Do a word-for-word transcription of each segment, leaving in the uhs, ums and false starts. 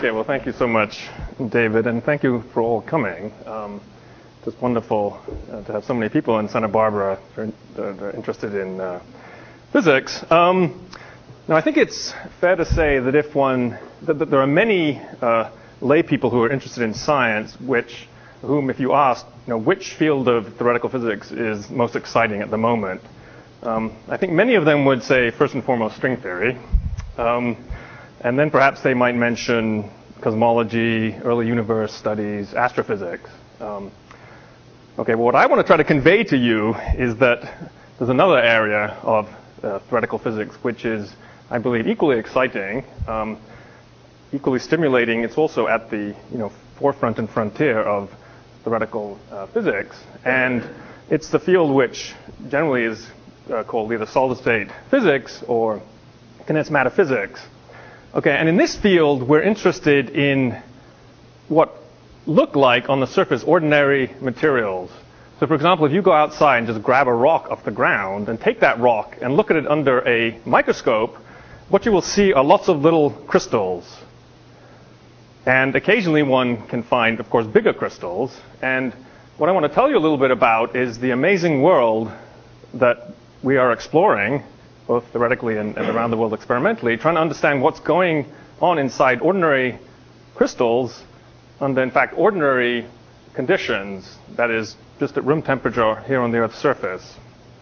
Okay, well, thank you so much, David, and thank you for all coming. Um, it's wonderful uh, to have so many people in Santa Barbara that are, that are interested in uh, physics. Um, now, I think it's fair to say that if one, that, that there are many uh, lay people who are interested in science, which, whom, if you ask, you know, which field of theoretical physics is most exciting at the moment, um, I think many of them would say, first and foremost, string theory. Um, And then perhaps they might mention cosmology, early universe studies, astrophysics. Um, okay, well, what I want to try to convey to you is that there's another area of uh, theoretical physics which is, I believe, equally exciting, um, equally stimulating. It's also at the you know forefront and frontier of theoretical uh, physics, and it's the field which generally is uh, called either solid-state physics or condensed matter physics. Okay, and in this field, we're interested in what look like, on the surface, ordinary materials. So, for example, if you go outside and just grab a rock off the ground and take that rock and look at it under a microscope, what you will see are lots of little crystals. And occasionally one can find, of course, bigger crystals. And what I want to tell you a little bit about is the amazing world that we are exploring, both theoretically and, and around the world experimentally, trying to understand what's going on inside ordinary crystals under, in fact, ordinary conditions, that is, just at room temperature here on the Earth's surface.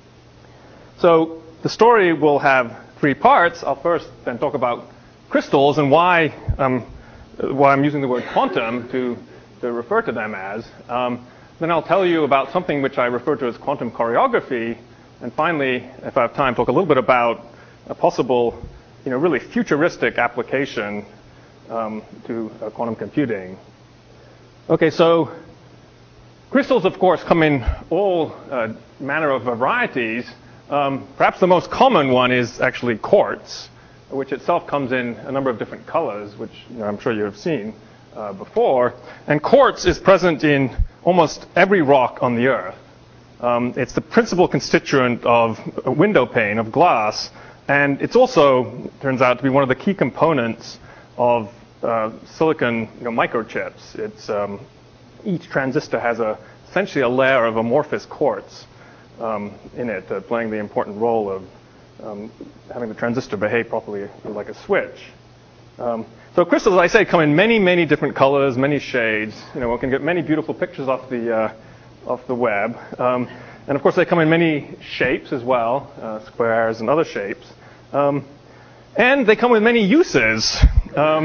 So the story will have three parts. I'll first then talk about crystals and why, um, why I'm using the word quantum to, to refer to them as. Um, then I'll tell you about something which I refer to as quantum choreography. And finally, if I have time, talk a little bit about a possible, you know, really futuristic application um, to uh, quantum computing. Okay, so crystals, of course, come in all uh, manner of varieties. Um, perhaps the most common one is actually quartz, which itself comes in a number of different colors, which you know, I'm sure you have seen uh, before. And quartz is present in almost every rock on the Earth. Um, it's the principal constituent of a window pane, of glass, and it's also, turns out, to be one of the key components of uh, silicon you know, microchips. It's, um, each transistor has a, essentially a layer of amorphous quartz um, in it, uh, playing the important role of um, having the transistor behave properly like a switch. Um, so crystals, as I say, come in many, many different colors, many shades. You know, one can get many beautiful pictures off the uh, off the web. Um, and of course they come in many shapes as well, uh, squares and other shapes. Um, and they come with many uses, um,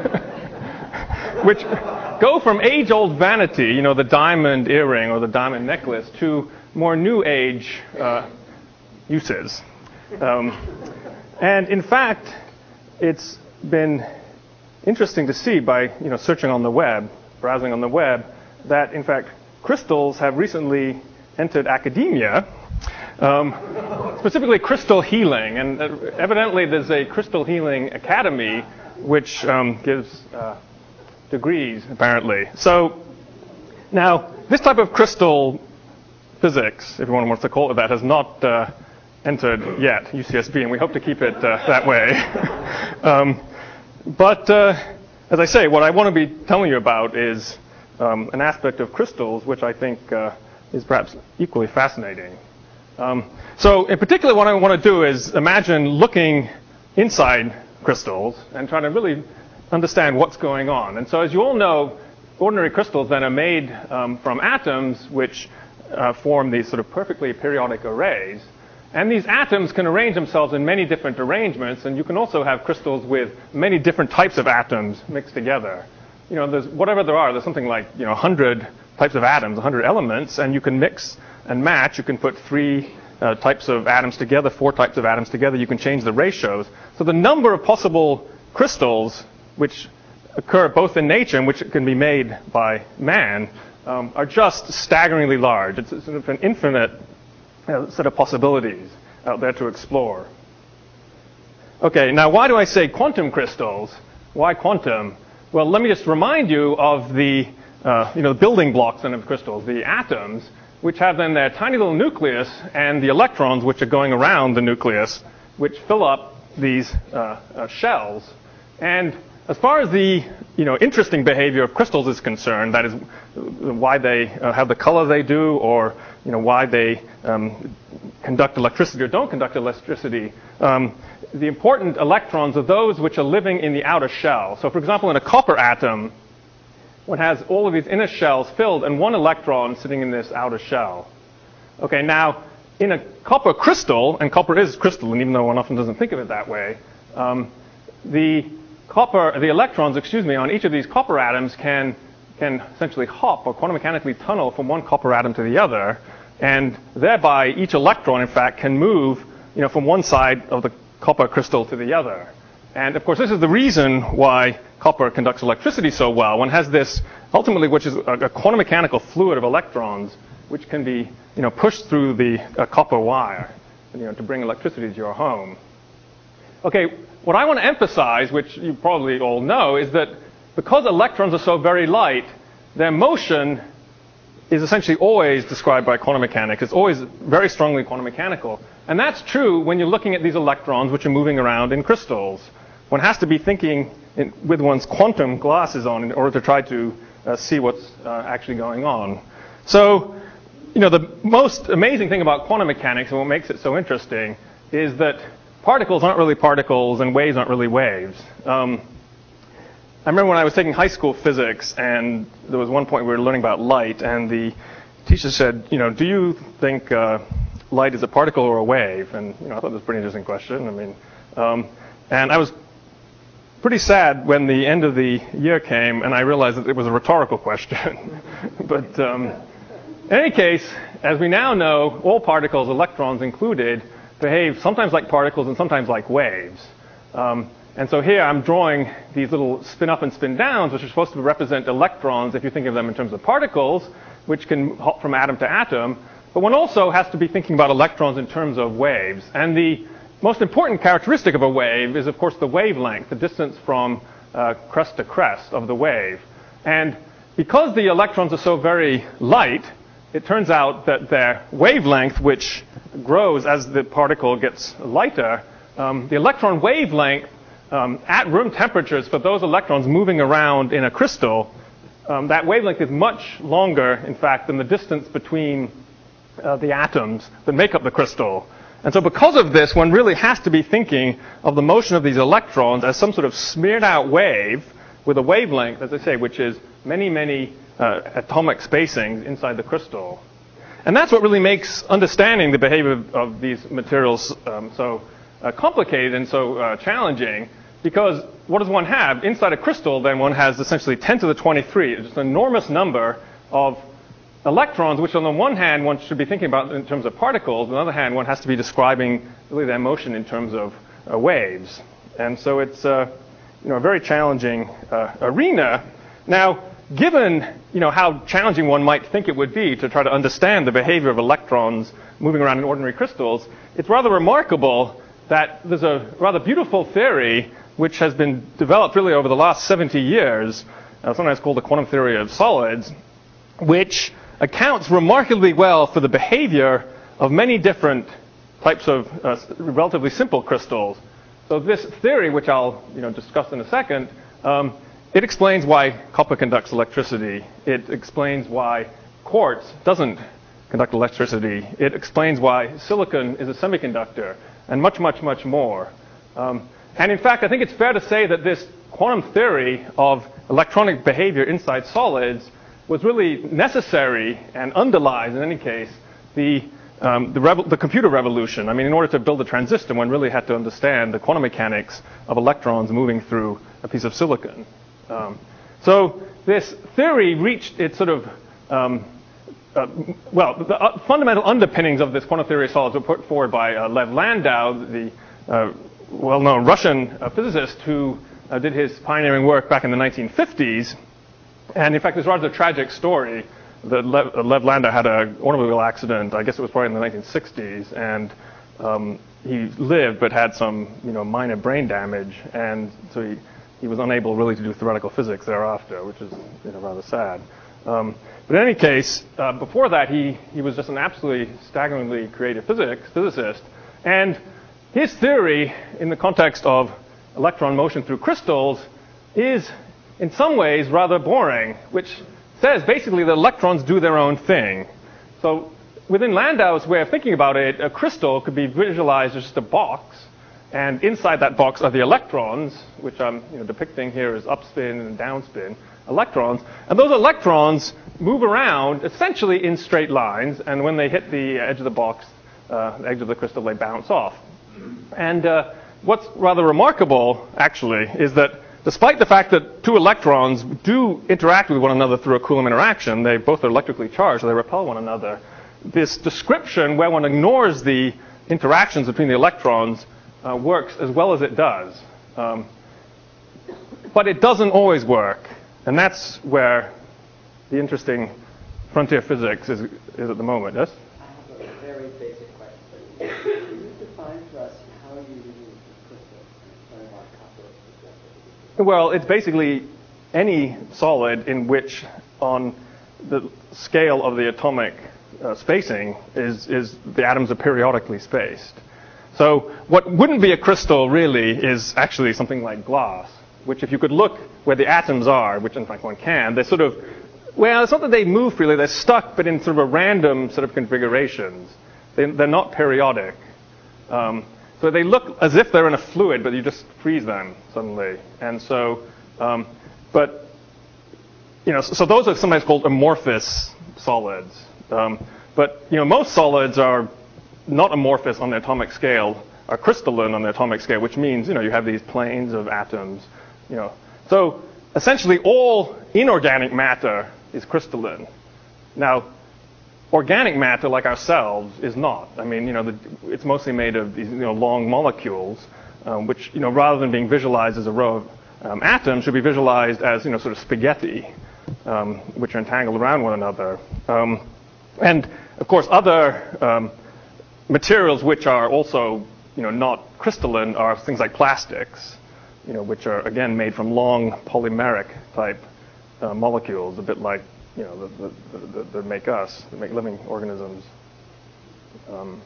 which go from age-old vanity, you know, the diamond earring or the diamond necklace, to more new age uh, uses. Um, and in fact, it's been interesting to see by, you know, searching on the web, browsing on the web, that in fact crystals have recently entered academia, um, specifically crystal healing. And uh, evidently there's a crystal healing academy which um, gives uh, degrees, apparently. So now, this type of crystal physics, if one wants to call it that, has not uh, entered yet, U C S B, and we hope to keep it uh, that way. um, but uh, as I say, what I want to be telling you about is Um, an aspect of crystals which I think uh, is perhaps equally fascinating. Um, so in particular, what I want to do is imagine looking inside crystals and trying to really understand what's going on. And so as you all know, ordinary crystals then are made um, from atoms which uh, form these sort of perfectly periodic arrays. And these atoms can arrange themselves in many different arrangements, and you can also have crystals with many different types of atoms mixed together. You know, there's whatever there are, there's something like, you know, one hundred types of atoms, one hundred elements, and you can mix and match. You can put three uh, types of atoms together, four types of atoms together. You can change the ratios. So the number of possible crystals which occur both in nature and which can be made by man um, are just staggeringly large. It's sort of an infinite you know, set of possibilities out there to explore. Okay, now why do I say quantum crystals? Why quantum? Well, let me just remind you of the, uh, you know, building blocks then of crystals, the atoms, which have then their tiny little nucleus and the electrons which are going around the nucleus, which fill up these uh, uh, shells. And as far as the you know interesting behavior of crystals is concerned, that is why they uh, have the color they do, or you know why they um, conduct electricity or don't conduct electricity. Um, the important electrons are those which are living in the outer shell. So, for example, in a copper atom, one has all of these inner shells filled and one electron sitting in this outer shell. Okay, now in a copper crystal, and copper is crystalline, even though one often doesn't think of it that way, um, the copper, the electrons, excuse me, on each of these copper atoms can can essentially hop or quantum mechanically tunnel from one copper atom to the other, and thereby each electron, in fact, can move, you know, from one side of the copper crystal to the other. And of course, this is the reason why copper conducts electricity so well. One has this, ultimately, which is a, a quantum mechanical fluid of electrons, which can be, you know, pushed through the uh, copper wire, you know, to bring electricity to your home. Okay, what I want to emphasize, which you probably all know, is that because electrons are so very light, their motion is essentially always described by quantum mechanics. It's always very strongly quantum mechanical. And that's true when you're looking at these electrons which are moving around in crystals. One has to be thinking in, with one's quantum glasses on in order to try to uh, see what's uh, actually going on. So, you know, the most amazing thing about quantum mechanics and what makes it so interesting is that particles aren't really particles and waves aren't really waves. Um, I remember when I was taking high school physics, and there was one point we were learning about light, and the teacher said, you know, do you think uh, light is a particle or a wave? And you know, I thought that was a pretty interesting question. I mean, um, and I was pretty sad when the end of the year came, and I realized that it was a rhetorical question. But um, in any case, as we now know, all particles, electrons included, behave sometimes like particles and sometimes like waves. Um, And so here I'm drawing these little spin up and spin downs, which are supposed to represent electrons if you think of them in terms of particles, which can hop from atom to atom. But one also has to be thinking about electrons in terms of waves. And the most important characteristic of a wave is, of course, the wavelength, the distance from uh, crest to crest of the wave. And because the electrons are so very light, it turns out that their wavelength, which grows as the particle gets lighter, um, the electron wavelength Um, at room temperatures for those electrons moving around in a crystal, um, that wavelength is much longer, in fact, than the distance between uh, the atoms that make up the crystal. And so because of this, one really has to be thinking of the motion of these electrons as some sort of smeared out wave with a wavelength, as I say, which is many, many uh, atomic spacings inside the crystal. And that's what really makes understanding the behavior of, of these materials um, so uh, complicated and so uh, challenging. Because what does one have? Inside a crystal, then one has essentially ten to the twenty-three, just an enormous number of electrons, which on the one hand one should be thinking about in terms of particles. On the other hand, one has to be describing really their motion in terms of uh, waves. And so it's uh, you know, a very challenging uh, arena. Now, given you know, how challenging one might think it would be to try to understand the behavior of electrons moving around in ordinary crystals, it's rather remarkable that there's a rather beautiful theory which has been developed really over the last seventy years, uh, sometimes called the quantum theory of solids, which accounts remarkably well for the behavior of many different types of uh, relatively simple crystals. So this theory, which I'll you know, discuss in a second, um, it explains why copper conducts electricity. It explains why quartz doesn't conduct electricity. It explains why silicon is a semiconductor, and much, much, much more. Um, and in fact, I think it's fair to say that this quantum theory of electronic behavior inside solids was really necessary and underlies, in any case, the, um, the, revo- the computer revolution. I mean, in order to build a transistor, one really had to understand the quantum mechanics of electrons moving through a piece of silicon. Um, so this theory reached its sort of um, Uh, well, the uh, fundamental underpinnings of this quantum theory of solids were put forward by uh, Lev Landau, the uh, well-known Russian uh, physicist who uh, did his pioneering work back in the nineteen fifties. And in fact, it's rather a tragic story. The Lev, uh, Lev Landau had a automobile accident, I guess it was probably in the nineteen sixties, and um, he lived but had some you know, minor brain damage, and so he, he was unable really to do theoretical physics thereafter, which is you know, rather sad. Um, but in any case, uh, before that, he, he was just an absolutely staggeringly creative physics, physicist. And his theory, in the context of electron motion through crystals, is in some ways rather boring, which says basically that electrons do their own thing. So within Landau's way of thinking about it, a crystal could be visualized as just a box, and inside that box are the electrons, which I'm you know, depicting here as upspin and downspin electrons, and those electrons move around essentially in straight lines, and when they hit the edge of the box, uh, the edge of the crystal, they bounce off. And uh, what's rather remarkable, actually, is that despite the fact that two electrons do interact with one another through a Coulomb interaction, they both are electrically charged, so they repel one another, this description where one ignores the interactions between the electrons uh, works as well as it does. Um, but it doesn't always work, and that's where the interesting frontier physics is, is at the moment. Yes? I have a very basic question. Can you define for us how you remove the crystal from our copper? Well, it's basically any solid in which on the scale of the atomic uh, spacing is, is the atoms are periodically spaced. So what wouldn't be a crystal really is actually something like glass, which if you could look where the atoms are, which in fact one can, they're sort of, well, it's not that they move freely, they're stuck, but in sort of a random set of configurations. They, they're not periodic. Um, So they look as if they're in a fluid, but you just freeze them suddenly. And so, um, but, you know, so, so those are sometimes called amorphous solids. Um, but, you know, most solids are not amorphous on the atomic scale, are crystalline on the atomic scale, which means, you know, you have these planes of atoms, you know. So essentially all inorganic matter is crystalline. Now, organic matter, like ourselves, is not. I mean, you know, the, it's mostly made of these, you know, long molecules, um, which, you know, rather than being visualized as a row of um, atoms, should be visualized as, you know, sort of spaghetti, um, which are entangled around one another. Um, and of course, other um, materials which are also, you know, not crystalline are things like plastics, you know, which are again made from long polymeric type uh, molecules, a bit like, you know, that, that make us, that make living organisms. Um,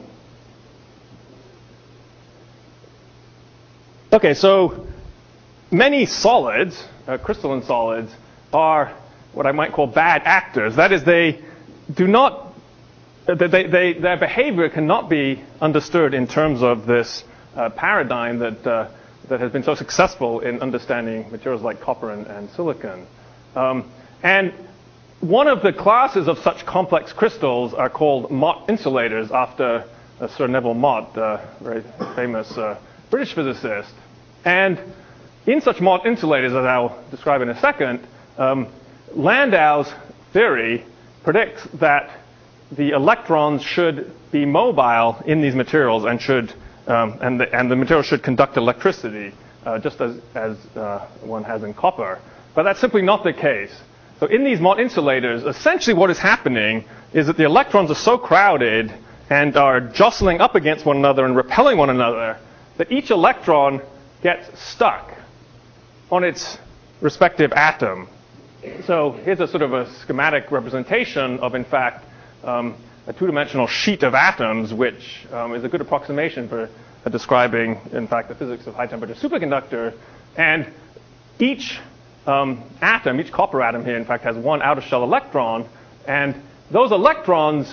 okay, so many solids, uh, crystalline solids, are what I might call bad actors. That is, they do not, they, they, their behavior cannot be understood in terms of this uh, paradigm that, uh, that has been so successful in understanding materials like copper and, and silicon. Um, and one of the classes of such complex crystals are called Mott insulators, after uh, Sir Neville Mott, a very famous uh, British physicist. And in such Mott insulators, as I'll describe in a second, um, Landau's theory predicts that the electrons should be mobile in these materials and should um, and, the, and the material should conduct electricity, uh, just as, as uh, one has in copper. But that's simply not the case. So in these Mott insulators, essentially what is happening is that the electrons are so crowded and are jostling up against one another and repelling one another that each electron gets stuck on its respective atom. So here's a sort of a schematic representation of, in fact, um, a two-dimensional sheet of atoms, which um, is a good approximation for uh, describing, in fact, the physics of high-temperature superconductor. And each Um, atom, each copper atom here, in fact, has one outer shell electron, and those electrons,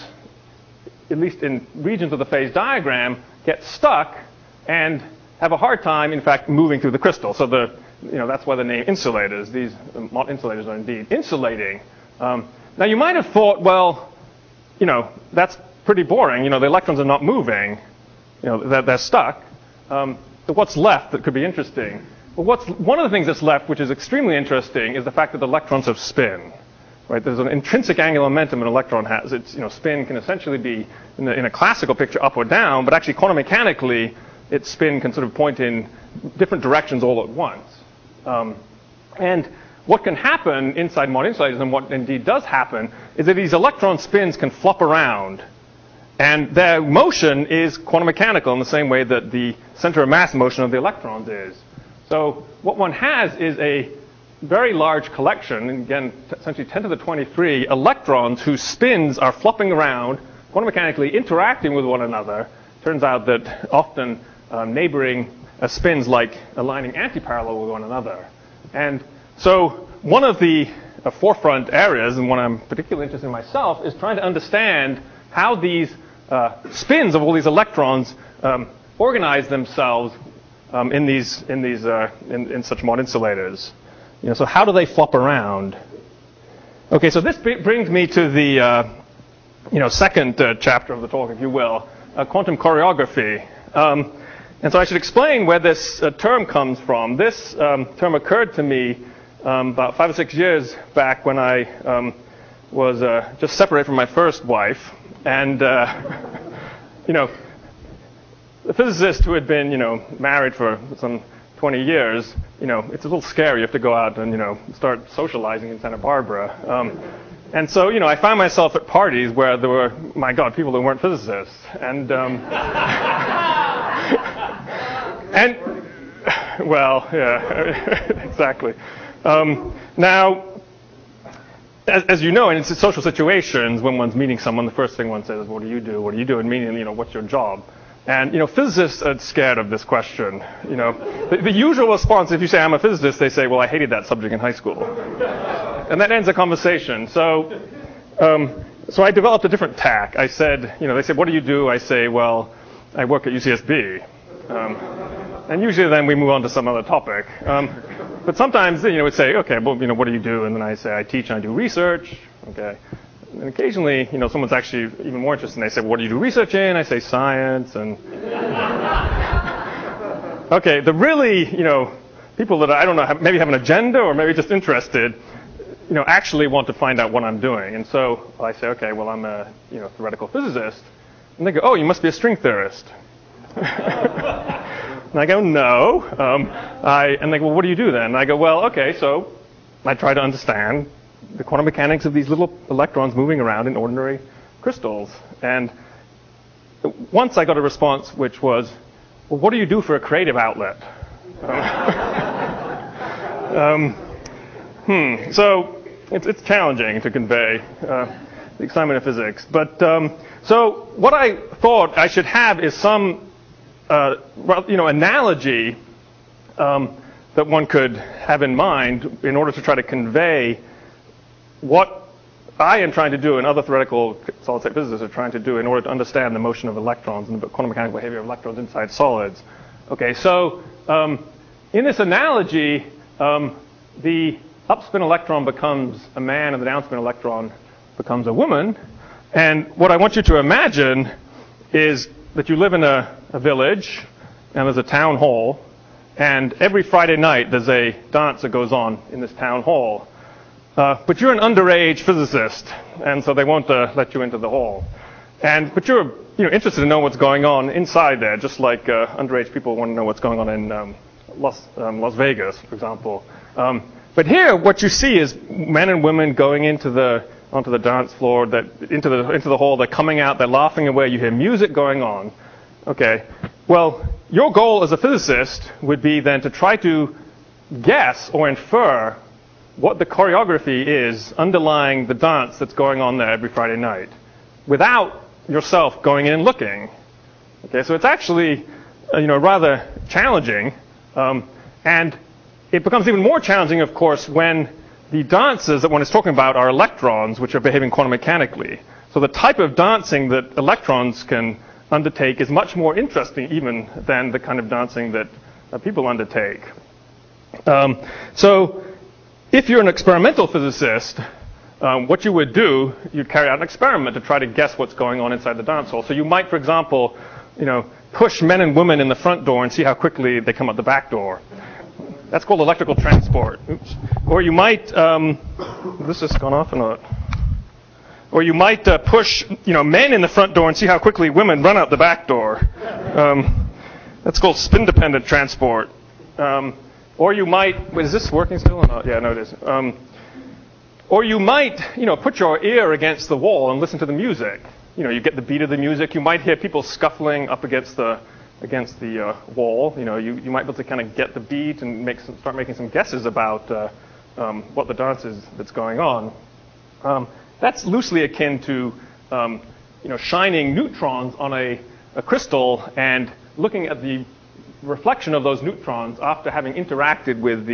at least in regions of the phase diagram, get stuck and have a hard time, in fact, moving through the crystal. So the, you know, that's why the name insulators. These Mott insulators are indeed insulating. Um, now, you might have thought, well, you know, that's pretty boring. You know, the electrons are not moving. You know, they're, they're stuck. Um, so what's left that could be interesting? Well, what's, one of the things that's left, which is extremely interesting, is the fact that the electrons have spin. Right? There's an intrinsic angular momentum an electron has. Its, you know, spin can essentially be, in, the, in a classical picture, up or down, but actually quantum mechanically, its spin can sort of point in different directions all at once. Um, and what can happen inside Mott insulators, and what indeed does happen, is that these electron spins can flop around. And their motion is quantum mechanical in the same way that the center of mass motion of the electrons is. So what one has is a very large collection, and again, essentially ten to the twenty-three electrons whose spins are flopping around, quantum mechanically interacting with one another. Turns out that often um, neighboring uh, spins like aligning antiparallel with one another. And so one of the uh, forefront areas, and one I'm particularly interested in myself, is trying to understand how these uh, spins of all these electrons um, organize themselves um, in these in these uh, in, in such Mott insulators. You know, so how do they flop around? Okay, so this b- brings me to the uh, you know second uh, chapter of the talk, if you will, uh, quantum choreography. Um, and so I should explain where this uh, term comes from. This um, term occurred to me um, about five or six years back when I um, was uh, just separated from my first wife, and uh, you know, the physicist who had been you know married for some twenty years, you know, it's a little scary. You have to go out and, you know, start socializing in Santa Barbara. Um, and so, you know, I found myself at parties where there were, my God, people that weren't physicists. And, um, and, well, yeah, exactly. Um, now, as, as you know, in social situations, when one's meeting someone, the first thing one says is, what do you do? What do you do? And meaning, you know, what's your job? And, you know, physicists are scared of this question. You know, the, the usual response, if you say, I'm a physicist, they say, well, I hated that subject in high school. And that ends the conversation. So, um, so I developed a different tack. I said, you know, they said, what do you do? I say, well, I work at U C S B. Um, and usually then we move on to some other topic. Um, but sometimes, you know, we'd say, okay, well, you know, what do you do? And then I say, I teach and I do research. Okay. And occasionally, you know, someone's actually even more interested, and they say, well, what do you do research in? I say science, and... Okay, the really, you know, people that I don't know, have, maybe have an agenda or maybe just interested, you know, actually want to find out what I'm doing. And so I say, okay, well, I'm a, you know, theoretical physicist. And they go, oh, you must be a string theorist. And I go, no. Um, I, and they go, well, what do you do then? And I go, well, okay, so I try to understand the quantum mechanics of these little electrons moving around in ordinary crystals. And once I got a response which was, well, what do you do for a creative outlet? um, hmm. So it's, it's challenging to convey uh, the excitement of physics. But um, so what I thought I should have is some, uh, you know, analogy um, that one could have in mind in order to try to convey what I am trying to do and other theoretical solid-state physicists are trying to do in order to understand the motion of electrons and the quantum mechanical behavior of electrons inside solids. Okay, so um, in this analogy, um, the upspin electron becomes a man and the downspin electron becomes a woman. And what I want you to imagine is that you live in a, a village and there's a town hall, and every Friday night there's a dance that goes on in this town hall. Uh, but you're an underage physicist, and so they won't uh, let you into the hall. And but you're you know interested to know what's going on inside there, just like uh, underage people want to know what's going on in um, Las um, Las Vegas, for example. Um, but here, what you see is men and women going into the onto the dance floor, that into the into the hall. They're coming out, they're laughing away. You hear music going on. Okay. Well, your goal as a physicist would be then to try to guess or infer what the choreography is underlying the dance that's going on there every Friday night, without yourself going in and looking. Okay, so it's actually, uh, you know, rather challenging, um, and it becomes even more challenging, of course, when the dances that one is talking about are electrons, which are behaving quantum mechanically. So the type of dancing that electrons can undertake is much more interesting even than the kind of dancing that uh, people undertake. Um, so. If you're an experimental physicist, um, what you would do, you'd carry out an experiment to try to guess what's going on inside the dance hall. So you might, for example, you know, push men and women in the front door and see how quickly they come out the back door. That's called electrical transport. Oops. Or you might, um, this has gone off or not? Or you might uh, push, you know, men in the front door and see how quickly women run out the back door. Um, that's called spin-dependent transport. Um, Or you might, is this working still or not? Yeah, no, it is. Um, or you might, you know, put your ear against the wall and listen to the music. You know, you get the beat of the music. You might hear people scuffling up against the against the uh, wall. You know, you, you might be able to kind of get the beat and make some, start making some guesses about uh, um, what the dance is that's going on. Um, that's loosely akin to, um, you know, shining neutrons on a, a crystal and looking at the reflection of those neutrons after having interacted with the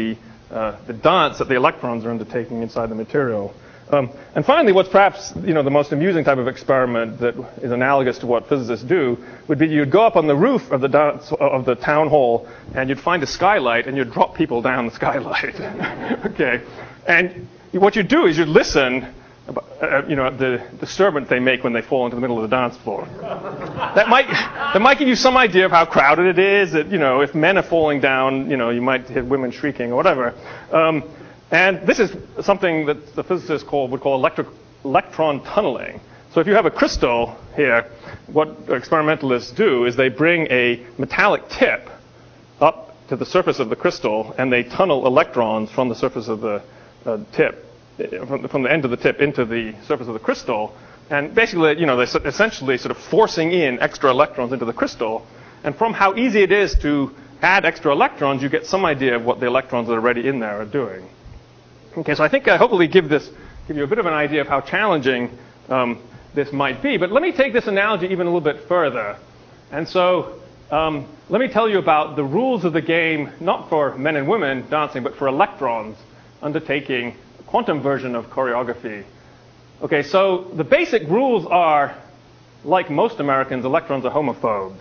uh, the dance that the electrons are undertaking inside the material. Um, and finally, what's perhaps you know the most amusing type of experiment that is analogous to what physicists do would be you'd go up on the roof of the dance, of the town hall and you'd find a skylight and you'd drop people down the skylight. Okay, and what you do is you listen, about, uh, you know, the disturbance they make when they fall into the middle of the dance floor. That might that might give you some idea of how crowded it is. That you know, if men are falling down, you know, you might hear women shrieking or whatever. Um, And this is something that the physicists call, would call electric, electron tunneling. So if you have a crystal here, what experimentalists do is they bring a metallic tip up to the surface of the crystal, and they tunnel electrons from the surface of the uh, tip, from the, from the end of the tip into the surface of the crystal. And basically, you know, they're essentially sort of forcing in extra electrons into the crystal. And from how easy it is to add extra electrons, you get some idea of what the electrons that are already in there are doing. Okay, so I think I hopefully give this give you a bit of an idea of how challenging um, this might be. But let me take this analogy even a little bit further. And so um, let me tell you about the rules of the game, not for men and women dancing, but for electrons undertaking a quantum version of choreography. Okay, so the basic rules are, like most Americans, electrons are homophobes.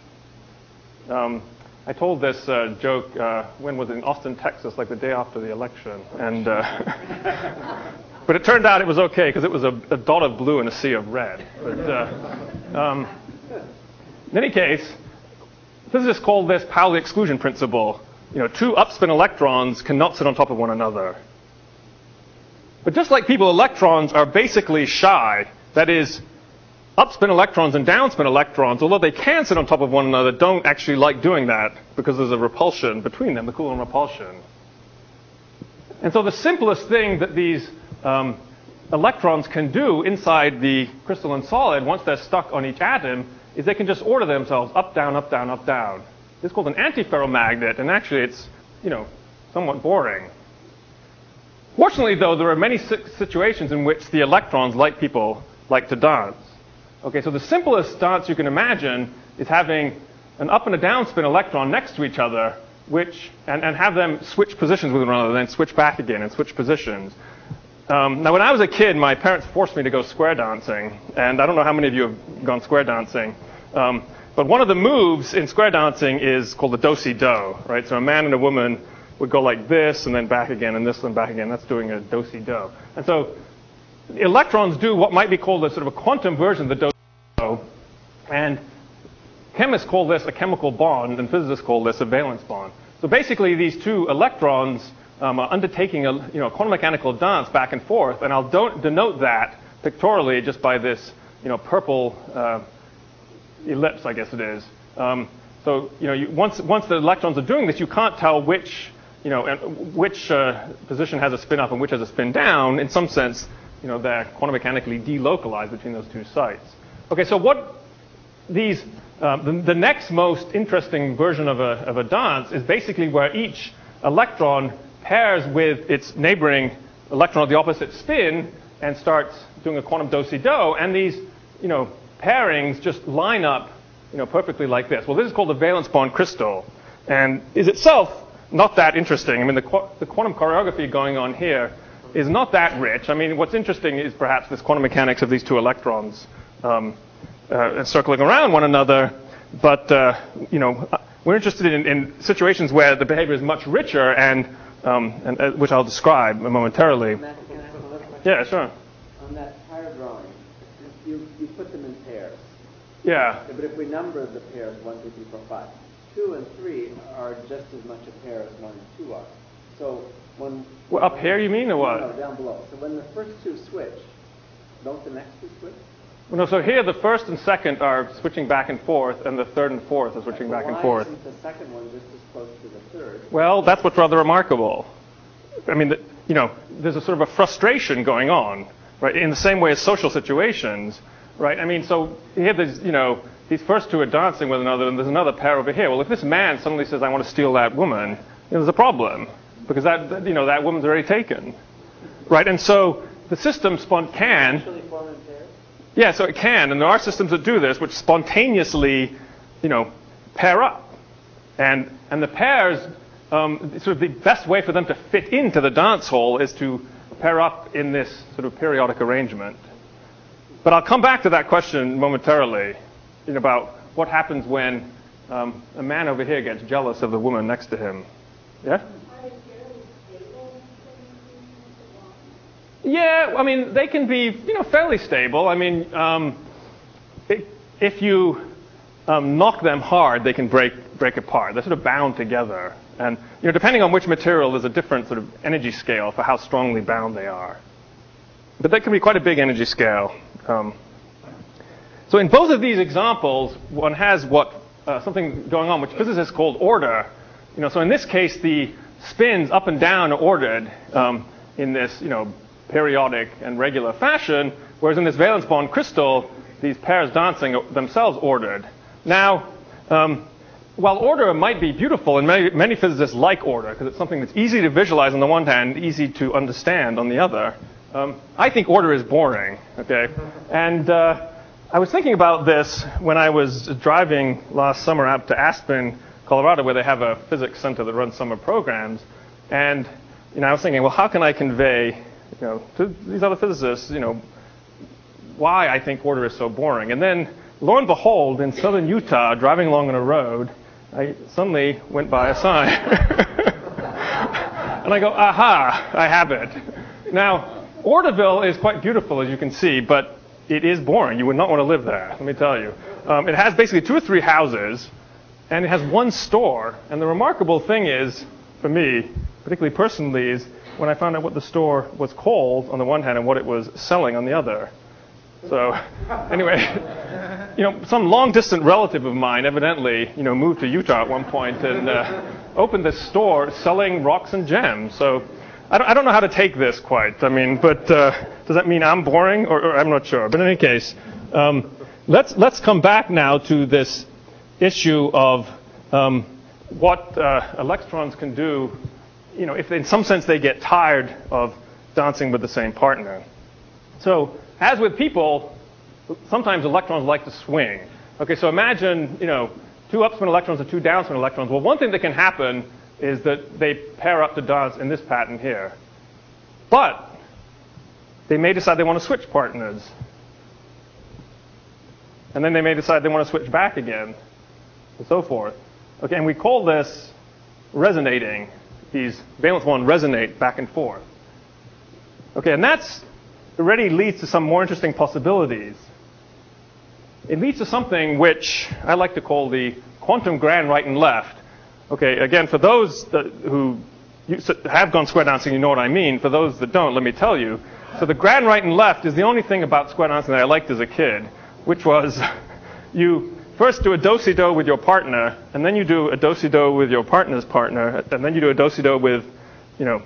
Um, I told this uh, joke uh, when was it in Austin, Texas, like the day after the election, and uh, but it turned out it was okay because it was a, a dot of blue and a sea of red. But uh, um, in any case, physicists call this Pauli exclusion principle. You know, two upspin electrons cannot sit on top of one another. But just like people, electrons are basically shy. That is, upspin electrons and downspin electrons, although they can sit on top of one another, don't actually like doing that because there's a repulsion between them, the Coulomb repulsion. And so the simplest thing that these um, electrons can do inside the crystalline solid, once they're stuck on each atom, is they can just order themselves up, down, up, down, up, down. This is called an antiferromagnet, and actually it's, you know, somewhat boring. Fortunately, though, there are many situations in which the electrons, like people, like to dance. Okay, so the simplest dance you can imagine is having an up and a down spin electron next to each other, which and, and have them switch positions with one another, then switch back again and switch positions. Um, now, when I was a kid, my parents forced me to go square dancing, and I don't know how many of you have gone square dancing, um, but one of the moves in square dancing is called the do-si-do, right? So a man and a woman would go like this, and then back again, and this, and back again. That's doing a do-si-do. And so electrons do what might be called a sort of a quantum version of the do-si-do, and chemists call this a chemical bond, and physicists call this a valence bond. So basically, these two electrons um, are undertaking a you know quantum mechanical dance back and forth, and I'll don't denote that pictorially just by this you know purple uh, ellipse, I guess it is. Um, so you know you, once once the electrons are doing this, you can't tell which you know which uh, position has a spin up and which has a spin down. In some sense, you know they're quantum mechanically delocalized between those two sites. Okay, so what these uh, the, the next most interesting version of a of a dance is basically where each electron pairs with its neighboring electron of the opposite spin and starts doing a quantum do-si-do, and these you know pairings just line up you know perfectly like this. Well, this is called the valence bond crystal, and is itself not that interesting. I mean, the, qu- the quantum choreography going on here is not that rich. I mean, what's interesting is perhaps this quantum mechanics of these two electrons um, uh, circling around one another. But uh, you know, we're interested in, in situations where the behavior is much richer, and, um, and uh, which I'll describe momentarily. Matt, can I ask another question? Yeah, sure. On that pair drawing, you, you put them in pairs. Yeah. But if we number the pairs, one, two, three, four, five, two and three are just as much a pair as one and two are. So when... Well, up here, you mean, or what? No, down below. So when the first two switch, don't the next two switch? Well, no, so here the first and second are switching back and forth, and the third and fourth are switching back and forth. Why isn't the second one just as close to the third? Well, that's what's rather remarkable. I mean, the, you know, there's a sort of a frustration going on, right, in the same way as social situations, right? I mean, so here there's, you know, these first two are dancing with another, and there's another pair over here. Well, if this man suddenly says, I want to steal that woman, you know, there's a problem, because that, you know, that woman's already taken, right? And so the system spont can... Actually form in pairs? Yeah, so it can, and there are systems that do this, which spontaneously, you know, pair up. And and the pairs um, sort of the best way for them to fit into the dance hall is to pair up in this sort of periodic arrangement. But I'll come back to that question momentarily, you know, about what happens when um, a man over here gets jealous of the woman next to him. Yeah? Yeah, I mean, they can be, you know, fairly stable. I mean, um, it, if you um, knock them hard, they can break break apart. They're sort of bound together. And, you know, depending on which material, there's a different sort of energy scale for how strongly bound they are. But that can be quite a big energy scale. Um, so in both of these examples, one has what uh, something going on which physicists call order. You know, so in this case, the spins up and down are ordered um, in this, you know, periodic and regular fashion, whereas in this valence bond crystal, these pairs dancing are themselves ordered. Now, um, while order might be beautiful, and many, many physicists like order because it's something that's easy to visualize on the one hand, easy to understand on the other, um, I think order is boring. Okay, and uh, I was thinking about this when I was driving last summer out to Aspen, Colorado, where they have a physics center that runs summer programs, and you know, I was thinking, well, how can I convey, you know, to these other physicists, you know, why I think order is so boring? And then, lo and behold, in southern Utah, driving along on a road, I suddenly went by a sign. And I go, aha, I have it. Now, Orderville is quite beautiful, as you can see, but it is boring. You would not want to live there, let me tell you. Um, it has basically two or three houses, and it has one store. And the remarkable thing is, for me, particularly personally, is when I found out what the store was called on the one hand and what it was selling on the other. So, anyway, you know, some long-distant relative of mine evidently, you know, moved to Utah at one point and uh, opened this store selling rocks and gems. So, I don't, I don't know how to take this quite. I mean, but uh, does that mean I'm boring, or, or I'm not sure. But in any case, um, let's let's come back now to this issue of um, what uh, electrons can do. You know, if in some sense they get tired of dancing with the same partner. So, as with people, sometimes electrons like to swing. Okay, so imagine, you know, two upspin electrons and two downspin electrons. Well, one thing that can happen is that they pair up to dance in this pattern here. But they may decide they want to switch partners. And then they may decide they want to switch back again, and so forth. Okay, and we call this resonating. These valence bonds resonate back and forth. Okay, and that's already leads to some more interesting possibilities. It leads to something which I like to call the quantum grand right and left. Okay, again, for those that, who have gone square dancing, you know what I mean. For those that don't, let me tell you. So the grand right and left is the only thing about square dancing that I liked as a kid, which was you first do a do-si-do with your partner, and then you do a do-si-do with your partner's partner, and then you do a do-si-do with, you know,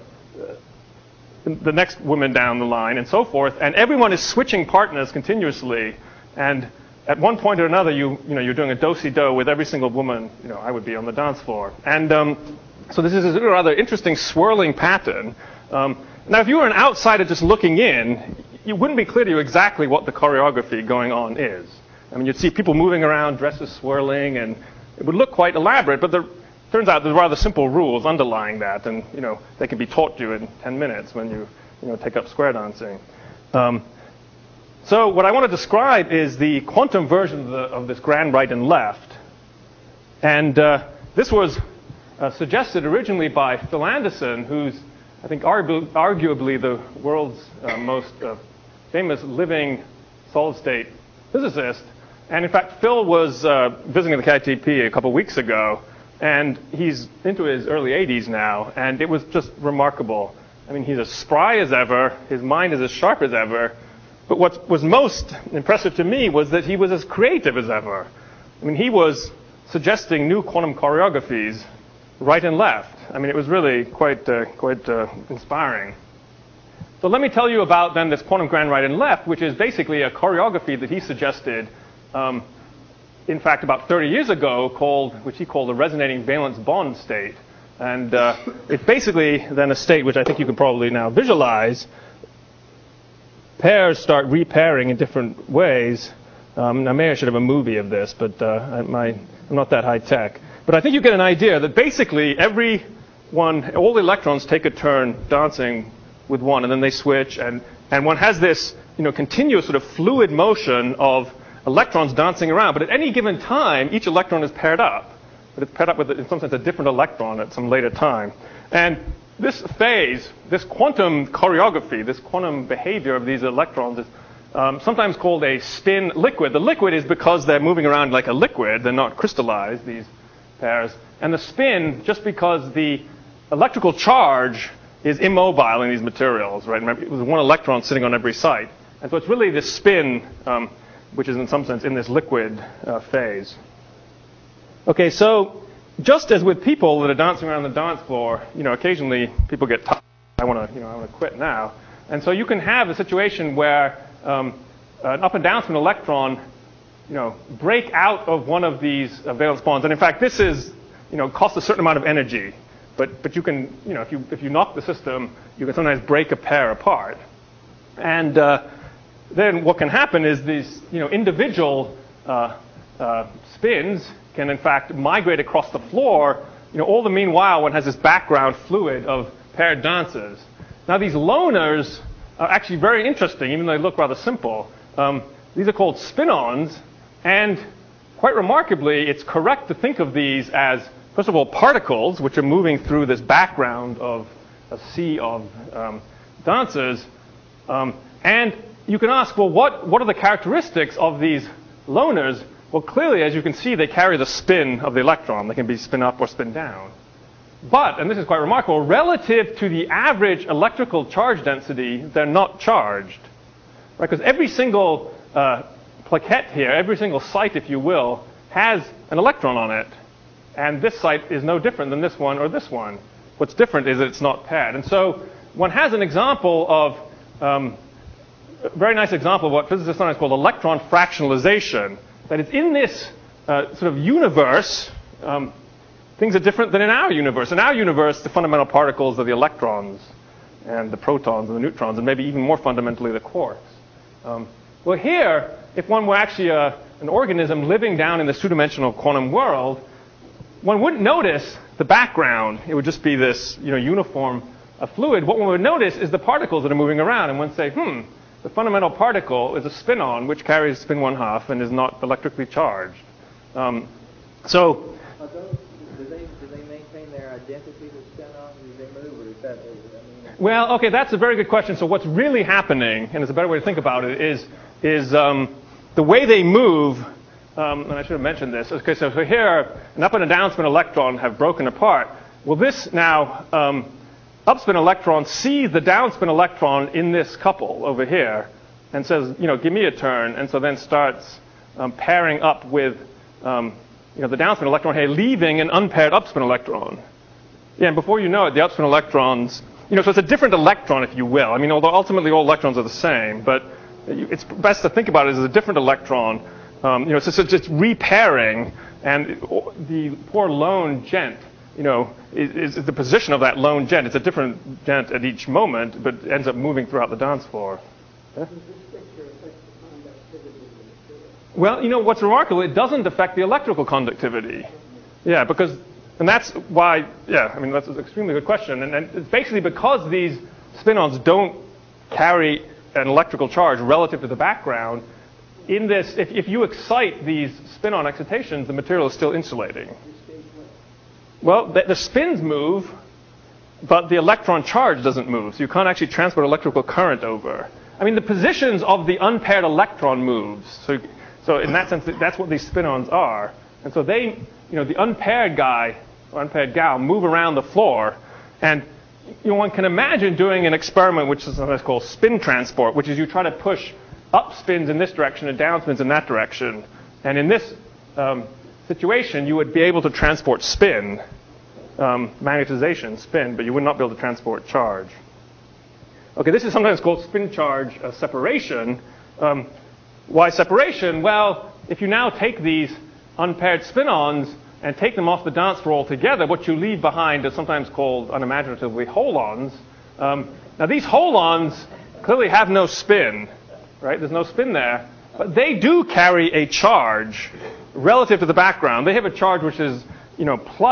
the next woman down the line, and so forth. And everyone is switching partners continuously. And at one point or another, you you know you're doing a do-si-do with every single woman. You know, I would be on the dance floor. And um, so this is a rather interesting swirling pattern. Um, now, if you were an outsider just looking in, it wouldn't be clear to you exactly what the choreography going on is. I mean, you'd see people moving around, dresses swirling, and it would look quite elaborate. But the turns out there's rather simple rules underlying that, and you know they can be taught you in ten minutes when you you know take up square dancing. Um, so what I want to describe is the quantum version of, the, of this grand right and left, and uh, this was uh, suggested originally by Phil Anderson, who's I think argu- arguably the world's uh, most uh, famous living solid-state physicist. And in fact, Phil was uh, visiting the K I T P a couple weeks ago. And he's into his early eighties now, and it was just remarkable. I mean, he's as spry as ever. His mind is as sharp as ever. But what was most impressive to me was that he was as creative as ever. I mean, he was suggesting new quantum choreographies right and left. I mean, it was really quite, uh, quite uh, inspiring. So let me tell you about then this quantum grand right and left, which is basically a choreography that he suggested um, in fact, about thirty years ago, called, which he called the resonating valence bond state. And uh, it's basically then a state which I think you can probably now visualize. Pairs start repairing in different ways. Um, now, maybe I should have a movie of this, but uh, I, my, I'm not that high tech. But I think you get an idea that basically every one, all the electrons take a turn dancing with one, and then they switch, and, and one has this, you know, continuous sort of fluid motion of electrons dancing around. But at any given time, each electron is paired up. But it's paired up with, in some sense, a different electron at some later time. And this phase, this quantum choreography, this quantum behavior of these electrons is um, sometimes called a spin liquid. The liquid is because they're moving around like a liquid. They're not crystallized, these pairs. And the spin, just because the electrical charge is immobile in these materials, right? Remember, it was one electron sitting on every site. And so it's really this spin, um, which is in some sense in this liquid uh, phase. Okay, so just as with people that are dancing around the dance floor, you know, occasionally people get tired. I want to, you know, I want to quit now. And so you can have a situation where um, an up and down spin electron, you know, break out of one of these uh, valence bonds. And in fact, this is, you know, costs a certain amount of energy. But but you can, you know, if you if you knock the system, you can sometimes break a pair apart. And uh, then what can happen is these, you know, individual uh, uh, spins can in fact migrate across the floor. You know, all the meanwhile, one has this background fluid of paired dancers. Now, these loners are actually very interesting, even though they look rather simple. Um, these are called spin-ons, and quite remarkably, it's correct to think of these as, first of all, particles, which are moving through this background of a sea of um, dancers. Um, and you can ask, well, what, what are the characteristics of these loners? Well, clearly, as you can see, they carry the spin of the electron. They can be spin up or spin down. But, and this is quite remarkable, relative to the average electrical charge density, they're not charged. Right? Because every single uh, plaquette here, every single site, if you will, has an electron on it. And this site is no different than this one or this one. What's different is that it's not paired. And so one has an example of, um, a very nice example of what physicists sometimes call electron fractionalization. That is, in this uh, sort of universe, um, things are different than in our universe. In our universe, the fundamental particles are the electrons and the protons and the neutrons, and maybe even more fundamentally the quarks. Um, well, here, if one were actually a, an organism living down in the two-dimensional quantum world, one wouldn't notice the background. It would just be this, you know, uniform uh, fluid. What one would notice is the particles that are moving around, and one would say, hmm, the fundamental particle is a spin-on, which carries spin one half and is not electrically charged. Um, so, Are those, do they do they maintain their identity to spin-on? Do they move, or is that? I mean, well, okay, that's a very good question. So, what's really happening, and it's a better way to think about it, is is um, the way they move. Um, and I should have mentioned this. Okay, so, so here, an up and a down spin electron have broken apart. Well, this now, um, upspin electron sees the downspin electron in this couple over here and says, you know, give me a turn, and so then starts um, pairing up with, um, you know, the downspin electron here, leaving an unpaired upspin electron. Yeah, and before you know it, the upspin electrons, you know, so it's a different electron, if you will. I mean, although ultimately all electrons are the same, but it's best to think about it as a different electron. Um, you know, so, so it's just repairing, and the poor lone gent, you know, is, is the position of that lone gent. It's a different gent at each moment, but ends up moving throughout the dance floor. Huh? Well, you know, what's remarkable, it doesn't affect the electrical conductivity. Yeah, because, and that's why, yeah, I mean, that's an extremely good question. And, and it's basically because these spin-ons don't carry an electrical charge relative to the background. In this, if, if you excite these spin-on excitations, the material is still insulating. Well, the, the spins move, but the electron charge doesn't move. So you can't actually transport electrical current over. I mean, the positions of the unpaired electron moves. So, so in that sense, that's what these spin-ons are. And so they, you know, the unpaired guy or unpaired gal move around the floor. And you know, one can imagine doing an experiment which is sometimes called spin transport, which is you try to push up spins in this direction and down spins in that direction. And in this um, situation, you would be able to transport spin, um, magnetization, spin, but you would not be able to transport charge. Okay, this is sometimes called spin charge uh, separation. Um, why separation? Well, if you now take these unpaired spin-ons and take them off the dance floor altogether, what you leave behind is sometimes called unimaginatively holons. Um, now, these holons clearly have no spin. Right? There's no spin there. But they do carry a charge relative to the background. They have a charge which is, you know, plus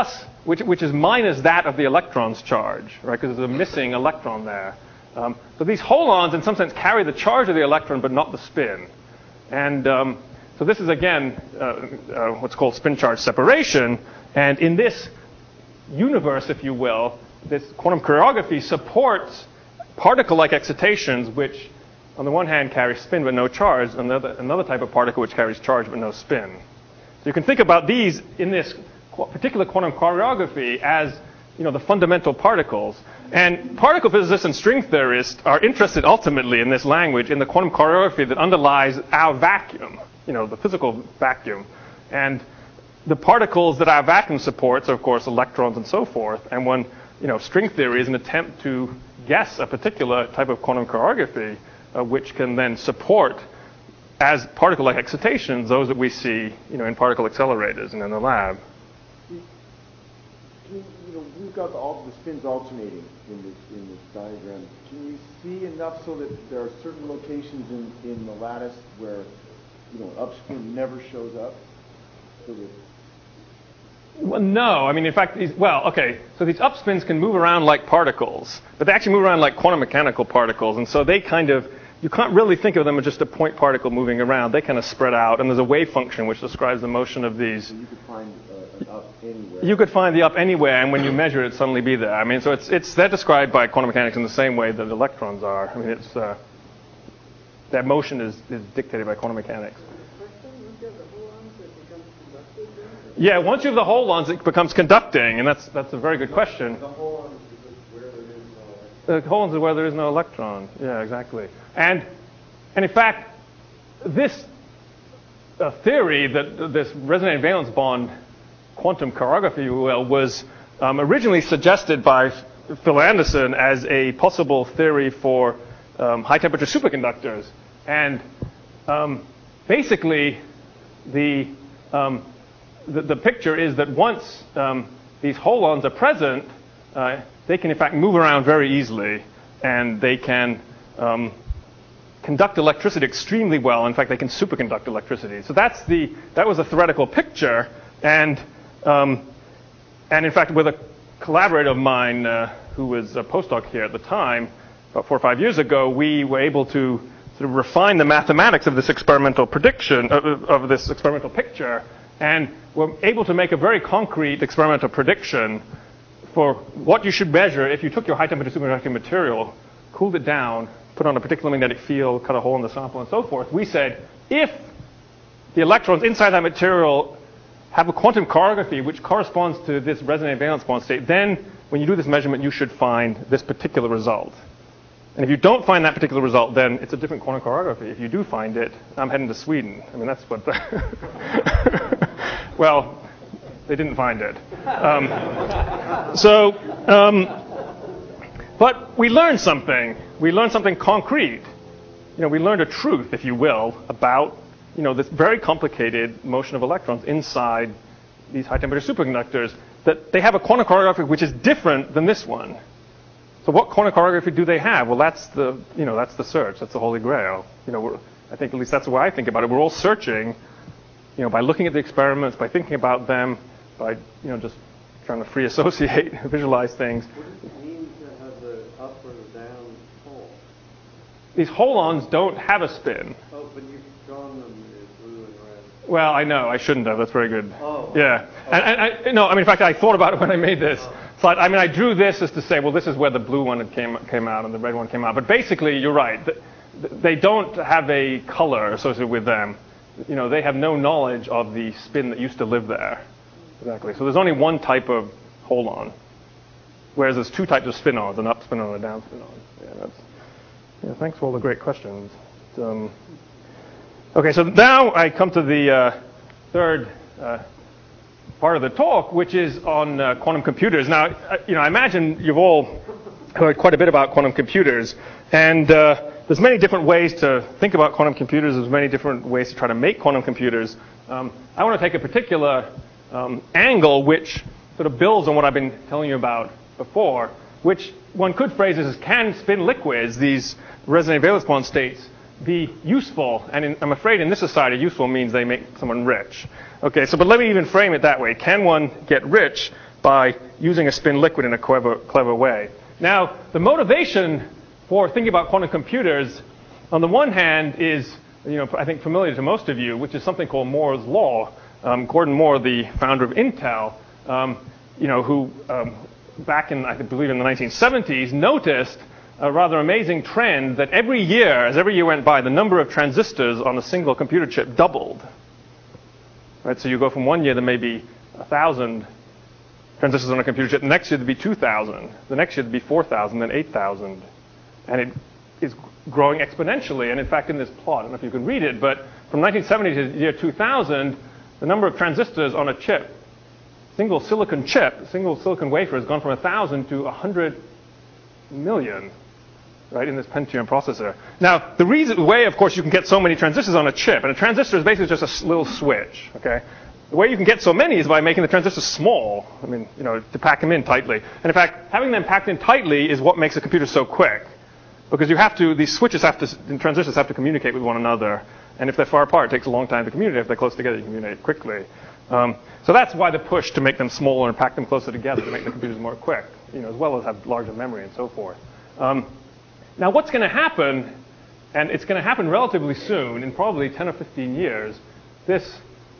which, which is minus that of the electron's charge, right? Because there's a missing electron there. Um, so these holons, in some sense, carry the charge of the electron, but not the spin. And um, so this is, again, uh, uh, what's called spin-charge separation. And in this universe, if you will, this quantum choreography supports particle-like excitations, which, on the one hand, carry spin but no charge, and another, another type of particle which carries charge but no spin. So you can think about these in this qu- particular quantum choreography as, you know, the fundamental particles. And particle physicists and string theorists are interested ultimately in this language, in the quantum choreography that underlies our vacuum, you know, the physical vacuum. And the particles that our vacuum supports are, of course, electrons and so forth. And when, you know, string theory is an attempt to guess a particular type of quantum choreography, uh, which can then support, as particle-like excitations, those that we see, you know, in particle accelerators and in the lab. Can you, you know, we've got the, all the spins alternating in this in this diagram. Can you see enough so that there are certain locations in, in the lattice where, you know, upspin never shows up? So that Well, no. I mean, in fact, these, well, okay. So these upspins can move around like particles, but they actually move around like quantum mechanical particles, and so they kind of, you can't really think of them as just a point particle moving around. They kind of spread out, and there's a wave function which describes the motion of these. so you could find uh, an up anywhere. You could find the up anywhere, and when you measure it, suddenly be there. I mean, so it's it's they're described by quantum mechanics in the same way that electrons are. I mean, it's uh, that motion is, is dictated by quantum mechanics. Yeah, once you have the holons, it becomes conducting, and that's that's a very good question. The holons is where there is The no holons is where there is no electron. Yeah, exactly. And and in fact, this uh, theory that this resonant valence bond quantum choreography, well, was um, originally suggested by Phil Anderson as a possible theory for um, high-temperature superconductors. And um, basically, the um, The, the picture is that once um, these holons are present, uh, they can in fact move around very easily, and they can um, conduct electricity extremely well. In fact, they can superconduct electricity. So that's the that was a theoretical picture, and um, and in fact, with a collaborator of mine uh, who was a postdoc here at the time, about four or five years ago, we were able to sort of refine the mathematics of this experimental prediction of, of this experimental picture. And we're able to make a very concrete experimental prediction for what you should measure if you took your high-temperature superconducting material, cooled it down, put on a particular magnetic field, cut a hole in the sample, and so forth. We said, if the electrons inside that material have a quantum choreography which corresponds to this resonant valence bond state, then when you do this measurement, you should find this particular result. And if you don't find that particular result, then it's a different quantum choreography. If you do find it, I'm heading to Sweden. I mean, that's what the well, they didn't find it. Um, so, um, but we learned something. We learned something concrete. You know, we learned a truth, if you will, about, you know, this very complicated motion of electrons inside these high-temperature superconductors, that they have a quantum choreography which is different than this one. So what quantum choreography do they have? Well, that's the, you know, that's the search. That's the Holy Grail. You know, we're, I think at least that's the way I think about it. We're all searching, you know, by looking at the experiments, by thinking about them, by, you know, just trying to free associate, visualize things. What does it mean to have the up or the down pole? These holons don't have a spin. Oh, but you've drawn them in blue and red. Well, I know. I shouldn't have. That's very good. Oh. Yeah. And, and I, no, I mean, in fact, I thought about it when I made this. So I, I mean, I drew this as to say, well, this is where the blue one came came out and the red one came out. But basically, you're right. They don't have a color associated with them. You know, they have no knowledge of the spin that used to live there. Exactly. So there's only one type of holon, whereas there's two types of spin-ons, an up spin-on and a down spin-on. Yeah, that's. Yeah. Thanks for all the great questions. Um, okay, so now I come to the uh, third. Uh, part of the talk, which is on uh, quantum computers. Now, uh, you know, I imagine you've all heard quite a bit about quantum computers, and uh, there's many different ways to think about quantum computers. There's many different ways to try to make quantum computers. Um, I want to take a particular um, angle which sort of builds on what I've been telling you about before, which one could phrase as, can spin liquids, these resonant valence bond states, be useful? And in, I'm afraid in this society, useful means they make someone rich. Okay, so but let me even frame it that way. Can one get rich by using a spin liquid in a clever, clever way. Now, the motivation for thinking about quantum computers, on the one hand, is, you know, I think familiar to most of you, which is something called Moore's law. Um, Gordon Moore, the founder of Intel, um, you know, who um, back in, I believe, in the nineteen seventies, noticed a rather amazing trend that every year, as every year went by, the number of transistors on a single computer chip doubled. Right? So you go from one year, there may be a thousand transistors on a computer chip. The next year, there'd be two thousand. The next year, there'd be four thousand, then eight thousand. And it is growing exponentially. And in fact, in this plot, I don't know if you can read it, but from nineteen seventy to the year two thousand, the number of transistors on a chip, single silicon chip, single silicon wafer, has gone from one thousand to one hundred million, right, in this Pentium processor. Now, the reason, the way, of course, you can get so many transistors on a chip, and a transistor is basically just a s- little switch, okay? The way you can get so many is by making the transistors small. I mean, you know, to pack them in tightly. And in fact, having them packed in tightly is what makes a computer so quick. Because you have to, these switches have to, the transistors have to communicate with one another. And if they're far apart, it takes a long time to communicate. If they're close together, you communicate quickly. Um, so that's why the push to make them smaller and pack them closer together to make the computers more quick, you know, as well as have larger memory and so forth. Um, now, what's going to happen, and it's going to happen relatively soon, in probably ten or fifteen years, this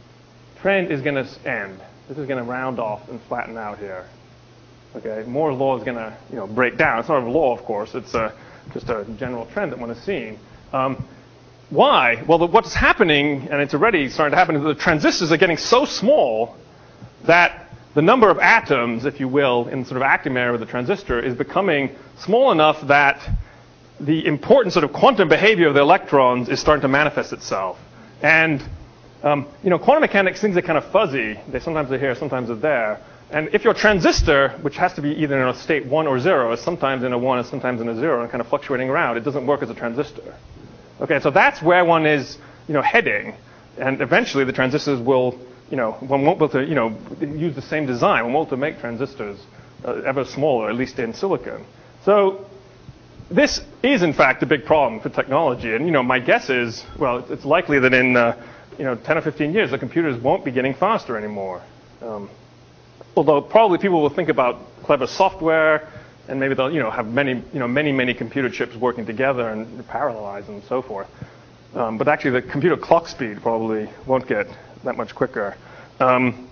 trend is going to end. This is going to round off and flatten out here. Okay, Moore's law is going to, you know, break down. It's not a law, of course. It's a, just a general trend that one is seeing. Um, why? Well, the, what's happening, and it's already starting to happen, is the transistors are getting so small that the number of atoms, if you will, in sort of active area of the transistor is becoming small enough that the important sort of quantum behavior of the electrons is starting to manifest itself. And Um, you know, quantum mechanics, things are kind of fuzzy. They sometimes are here, sometimes are there. And if your transistor, which has to be either in a state one or zero, is sometimes in a one and sometimes in a zero and kind of fluctuating around, it doesn't work as a transistor. Okay, so that's where one is, you know, heading. And eventually the transistors will, you know, one won't be able to, you know, use the same design. One won't be able to make transistors uh, ever smaller, at least in silicon. So this is, in fact, a big problem for technology. And, you know, my guess is, well, it's likely that in uh, you know, ten or fifteen years, the computers won't be getting faster anymore. Um, although probably people will think about clever software, and maybe they'll, you know, have many, you know, many, many computer chips working together and parallelize them and so forth. Um, but actually, the computer clock speed probably won't get that much quicker. Um,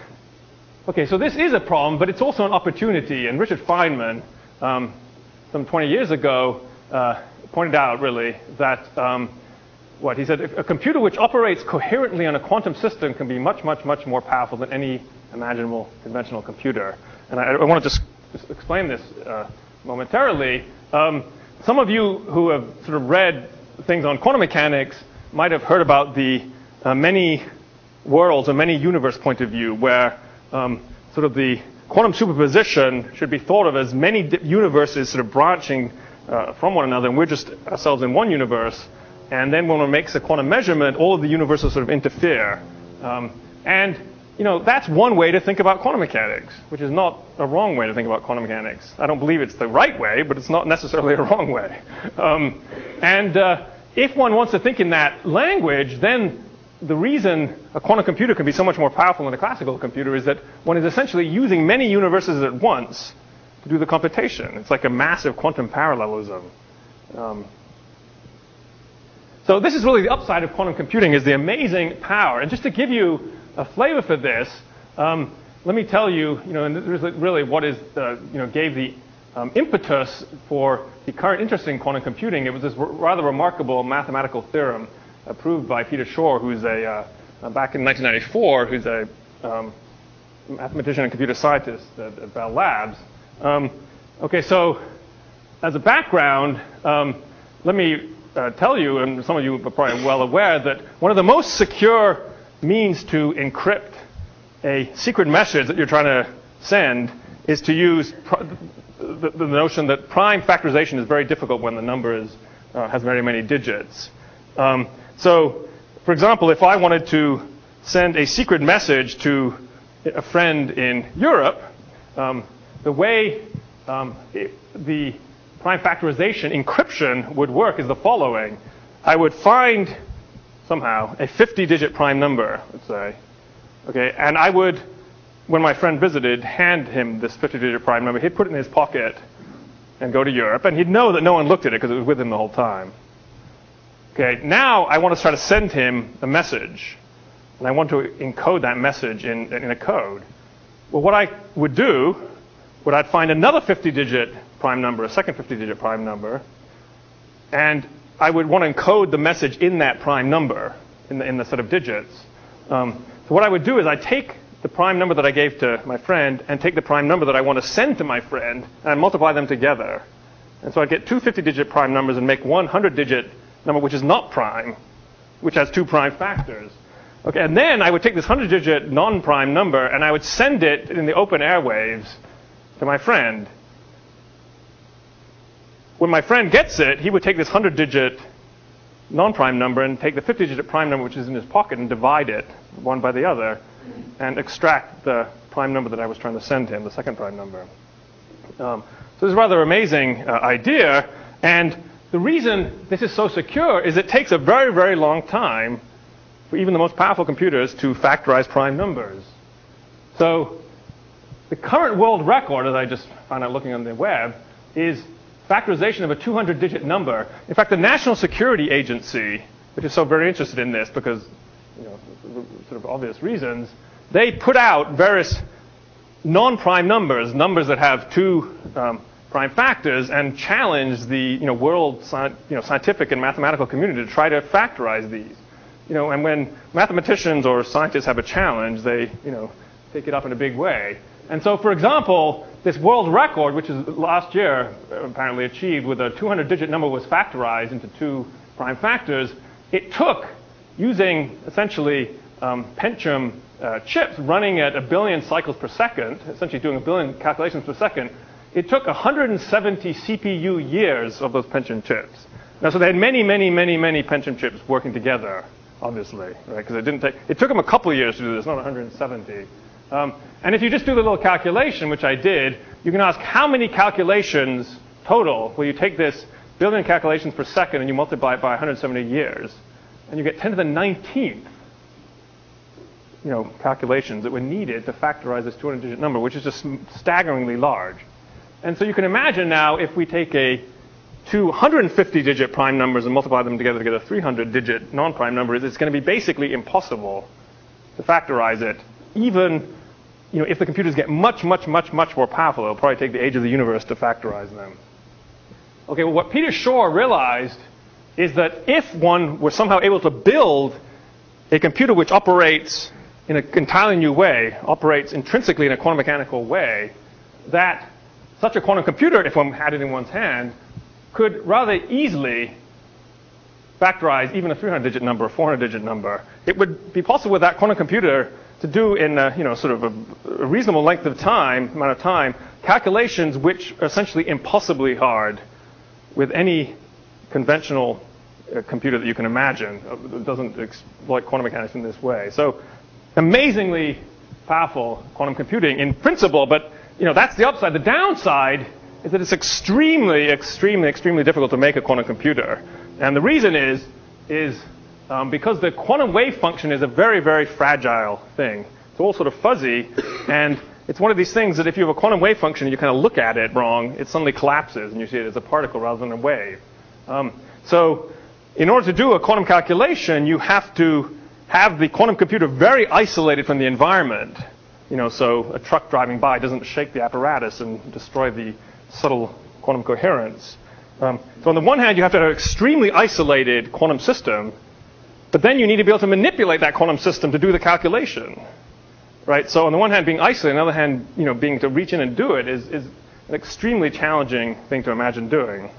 okay, so this is a problem, but it's also an opportunity. And Richard Feynman, um, some twenty years ago, uh, pointed out really that. Um, What he said, if a computer which operates coherently on a quantum system can be much, much, much more powerful than any imaginable conventional computer. And I, I want to just, just explain this uh, momentarily. Um, some of you who have sort of read things on quantum mechanics might have heard about the uh, many worlds or many universe point of view, where um, sort of the quantum superposition should be thought of as many universes sort of branching uh, from one another, and we're just ourselves in one universe. And then when one makes a quantum measurement, all of the universes sort of interfere. Um, and, you know, that's one way to think about quantum mechanics, which is not a wrong way to think about quantum mechanics. I don't believe it's the right way, but it's not necessarily a wrong way. Um, and uh, if one wants to think in that language, then the reason a quantum computer can be so much more powerful than a classical computer is that one is essentially using many universes at once to do the computation. It's like a massive quantum parallelism. Um, So this is really the upside of quantum computing, is the amazing power. And just to give you a flavor for this, um, let me tell you, you know, and this is really what is, uh, you know, gave the um, impetus for the current interest in quantum computing. It was this r- rather remarkable mathematical theorem approved by Peter Shor, who's a uh, back in nineteen ninety-four, who's a um, mathematician and computer scientist at, at Bell Labs. Um, okay, so as a background, um, let me. Uh, tell you, and some of you are probably well aware, that one of the most secure means to encrypt a secret message that you're trying to send is to use pr- the, the notion that prime factorization is very difficult when the number is, uh, has very many digits. Um, so, for example, if I wanted to send a secret message to a friend in Europe, um, the way um, it, the prime factorization encryption would work is the following. I would find somehow a fifty digit prime number, let's say, okay, and I would when my friend visited, hand him this fifty-digit prime number. He'd put it in his pocket and go to Europe, and he'd know that no one looked at it because it was with him the whole time. Okay, now I want to try to send him a message, and I want to encode that message in, in a code. Well, what I would do, would I'd find another fifty-digit prime number, a second fifty-digit prime number, and I would want to encode the message in that prime number, in the, in the set of digits. Um, so what I would do is I'd take the prime number that I gave to my friend and take the prime number that I want to send to my friend, and I'd multiply them together. And so I'd get two fifty-digit prime numbers and make one hundred-digit number which is not prime, which has two prime factors. Okay, and then I would take this hundred-digit non-prime number and I would send it in the open airwaves to my friend. When my friend gets it, he would take this hundred-digit non-prime number and take the fifty-digit prime number which is in his pocket and divide it one by the other and extract the prime number that I was trying to send him, the second prime number. Um, so this is a rather amazing uh, idea, and the reason this is so secure is it takes a very, very long time for even the most powerful computers to factorize prime numbers. So the current world record, as I just found out looking on the web, is factorization of a two hundred digit number. In fact, the National Security Agency, which is so very interested in this because, you know, sort of obvious reasons, they put out various non-prime numbers, numbers that have two um, prime factors, and challenge the you know, world sci- you know, scientific and mathematical community to try to factorize these. You know, and when mathematicians or scientists have a challenge, they you know, take it up in a big way. And so, for example, this world record, which is last year apparently achieved with a two hundred digit number, was factorized into two prime factors. It took, using essentially um, Pentium uh, chips running at a billion cycles per second, essentially doing a billion calculations per second, it took one hundred seventy C P U years of those Pentium chips. Now, so they had many, many, many, many Pentium chips working together, obviously, right? Because it didn't take, it took them a couple of years to do this, not one hundred seventy. Um, and if you just do the little calculation, which I did, you can ask how many calculations total will you take this billion calculations per second and you multiply it by one hundred seventy years, and you get ten to the nineteenth, you know, calculations that were needed to factorize this two hundred digit number, which is just staggeringly large. And so you can imagine now if we take a two hundred fifty digit prime numbers and multiply them together to get a three hundred digit non-prime number, it's going to be basically impossible to factorize it, even you know, if the computers get much, much, much, much more powerful. It'll probably take the age of the universe to factorize them. Okay, well, what Peter Shor realized is that if one were somehow able to build a computer which operates in an entirely new way, operates intrinsically in a quantum mechanical way, that such a quantum computer, if one had it in one's hand, could rather easily factorize even a three hundred digit number, a four hundred digit number. It would be possible with that quantum computer to do in a, you know, sort of a, a reasonable length of time, amount of time, calculations which are essentially impossibly hard with any conventional uh, computer that you can imagine. It doesn't exploit quantum mechanics in this way. So amazingly powerful quantum computing in principle, but you know, that's the upside. The downside is that it's extremely, extremely, extremely difficult to make a quantum computer. And the reason is, is um, because the quantum wave function is a very, very fragile thing. It's all sort of fuzzy, and it's one of these things that if you have a quantum wave function and you kind of look at it wrong, it suddenly collapses, and you see it as a particle rather than a wave. Um, so in order to do a quantum calculation, you have to have the quantum computer very isolated from the environment. You know, so a truck driving by doesn't shake the apparatus and destroy the subtle quantum coherence. Um, so on the one hand, you have to have an extremely isolated quantum system, but then you need to be able to manipulate that quantum system to do the calculation, right? So on the one hand, being isolated, on the other hand, you know, being to reach in and do it is, is an extremely challenging thing to imagine doing.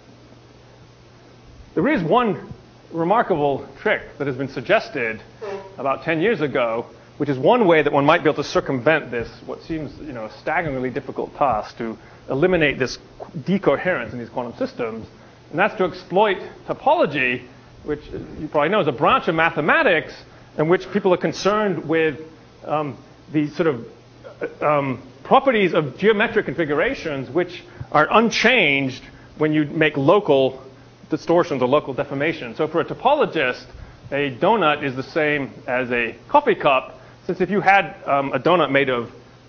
There is one remarkable trick that has been suggested about ten years ago, which is one way that one might be able to circumvent this, what seems, you know, a staggeringly difficult task to eliminate this decoherence in these quantum systems, and that's to exploit topology, which you probably know is a branch of mathematics in which people are concerned with um, the sort of um, properties of geometric configurations which are unchanged when you make local distortions or local deformations. So for a topologist, a donut is the same as a coffee cup, since if you had um, a donut made of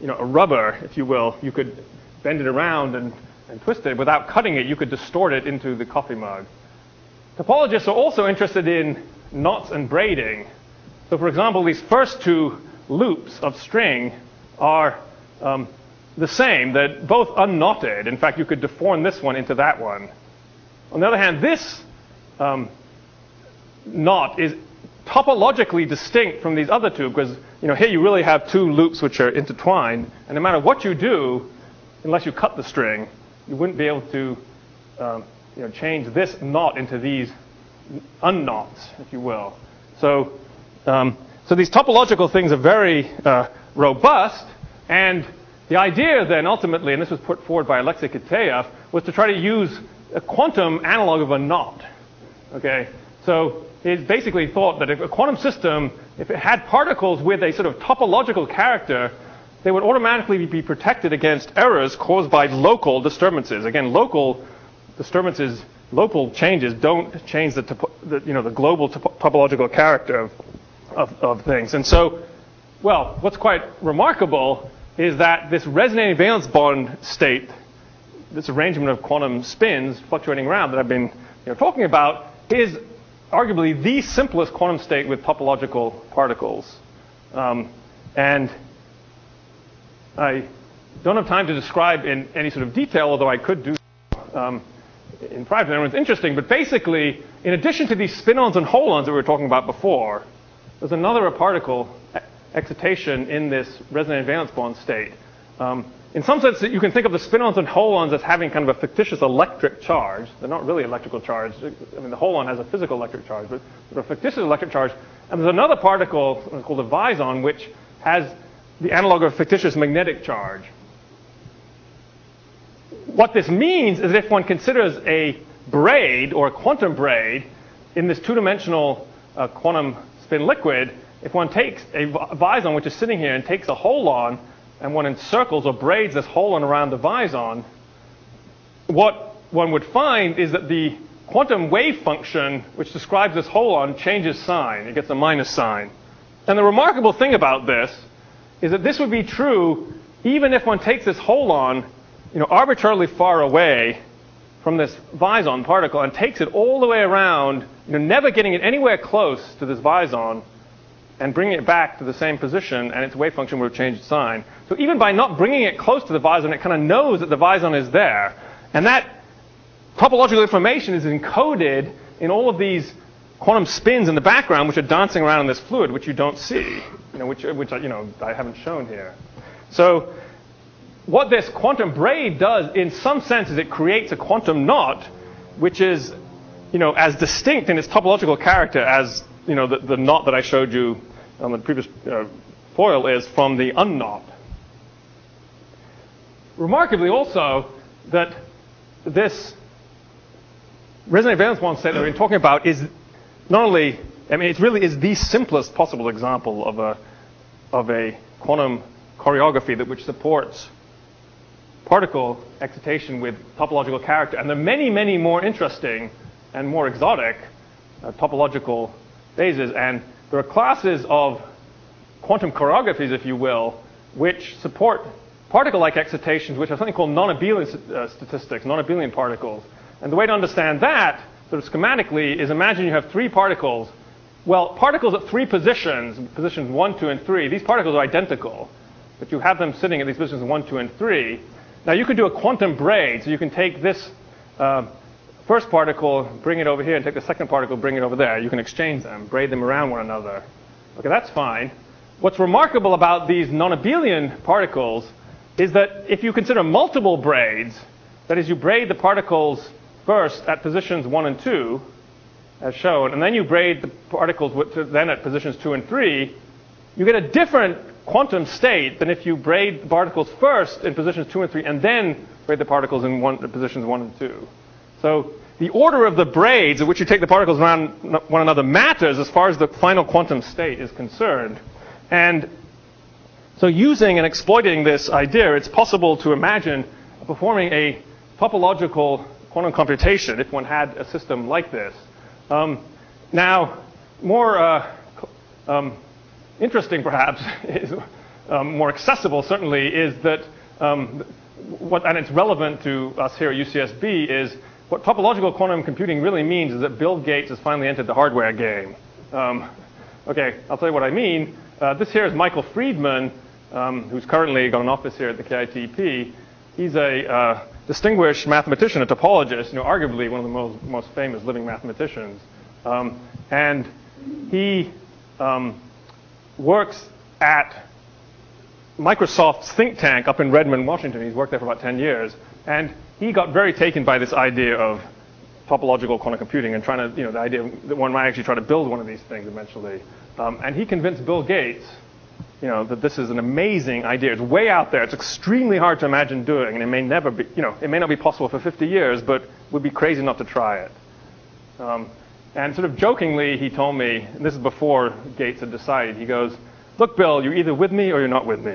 you know, a rubber, if you will, you could bend it around and, and twist it. Without cutting it, you could distort it into the coffee mug. Topologists are also interested in knots and braiding. So for example, these first two loops of string are um, the same. They're both unknotted. In fact, you could deform this one into that one. On the other hand, this um, knot is topologically distinct from these other two, because you know, here you really have two loops which are intertwined, and no matter what you do, unless you cut the string, you wouldn't be able to um, you know, change this knot into these unknots, if you will. So, um, so these topological things are very uh, robust, and the idea then ultimately, and this was put forward by Alexei Kitaev, was to try to use a quantum analog of a knot. Okay, so it basically thought that if a quantum system, if it had particles with a sort of topological character, they would automatically be protected against errors caused by local disturbances. Again, local disturbances, local changes don't change the, topo, the you know, the global topo topological character of, of, of things. And so, well, what's quite remarkable is that this resonating valence bond state, this arrangement of quantum spins fluctuating around that I've been you know, talking about, is arguably the simplest quantum state with topological particles. Um, and I don't have time to describe in any sort of detail, although I could do so um, in private. It's interesting, but basically, in addition to these spin-ons and holons that we were talking about before, there's another particle excitation in this resonating valence bond state. Um, in some sense, you can think of the spin-ons and holons as having kind of a fictitious electric charge. They're not really electrical charge. I mean, the holon has a physical electric charge, but sort of fictitious electric charge. And there's another particle called a vison, which has the analog of a fictitious magnetic charge. What this means is that if one considers a braid or a quantum braid in this two-dimensional uh, quantum spin liquid, if one takes a vison which is sitting here and takes a holon and one encircles or braids this holon around the vison, what one would find is that the quantum wave function which describes this holon changes sign. It gets a minus sign. And the remarkable thing about this is that this would be true even if one takes this holon you know, arbitrarily far away from this vison particle and takes it all the way around, you know, never getting it anywhere close to this vison, and bringing it back to the same position, and its wave function would change sign. So even by not bringing it close to the vison, it kind of knows that the vison is there. And that topological information is encoded in all of these quantum spins in the background, which are dancing around in this fluid, which you don't see, you know, which, which you know, I haven't shown here. So what this quantum braid does, in some sense, is it creates a quantum knot, which is, you know, as distinct in its topological character as, you know, the, the knot that I showed you on the previous uh, foil is from the unknot. Remarkably, also, that this resonating valence bond state that we're talking about is not only, I mean, it really is the simplest possible example of a of a quantum choreography that which supports particle excitation with topological character. And there are many, many more interesting and more exotic uh, topological phases. And there are classes of quantum choreographies, if you will, which support particle-like excitations, which are something called non-abelian uh, statistics, non-abelian particles. And the way to understand that, sort of schematically, is imagine you have three particles. Well, particles at three positions, positions one, two, and three, these particles are identical. But you have them sitting at these positions one, two, and three. Now, you could do a quantum braid. So you can take this uh, first particle, bring it over here, and take the second particle, bring it over there. You can exchange them, braid them around one another. Okay, that's fine. What's remarkable about these non-abelian particles is that if you consider multiple braids, that is, you braid the particles first at positions one and two, as shown, and then you braid the particles then at positions two and three, you get a different quantum state than if you braid the particles first in positions two and three, and then braid the particles in one, positions one and two. So the order of the braids at which you take the particles around one another matters as far as the final quantum state is concerned. And so using and exploiting this idea, it's possible to imagine performing a topological quantum computation if one had a system like this. Um, now, more uh, um, interesting perhaps is um, more accessible, certainly, is that um, what, and it's relevant to us here at U C S B, is what topological quantum computing really means is that Bill Gates has finally entered the hardware game. Um, okay, I'll tell you what I mean. Uh, this here is Michael Friedman, um, who's currently got an office here at the K I T P. He's a uh, distinguished mathematician, a topologist, you know, arguably one of the most, most famous living mathematicians. Um, and he um, works at Microsoft's think tank up in Redmond, Washington. He's worked there for about ten years. And he got very taken by this idea of topological quantum computing and trying to, you know, the idea that one might actually try to build one of these things eventually. Um, and he convinced Bill Gates, you know, that this is an amazing idea. It's way out there. It's extremely hard to imagine doing, and it may never be, you know, it may not be possible for fifty years, but it would be crazy not to try it. Um, and sort of jokingly, he told me, and this is before Gates had decided, he goes, "Look, Bill, you're either with me or you're not with me."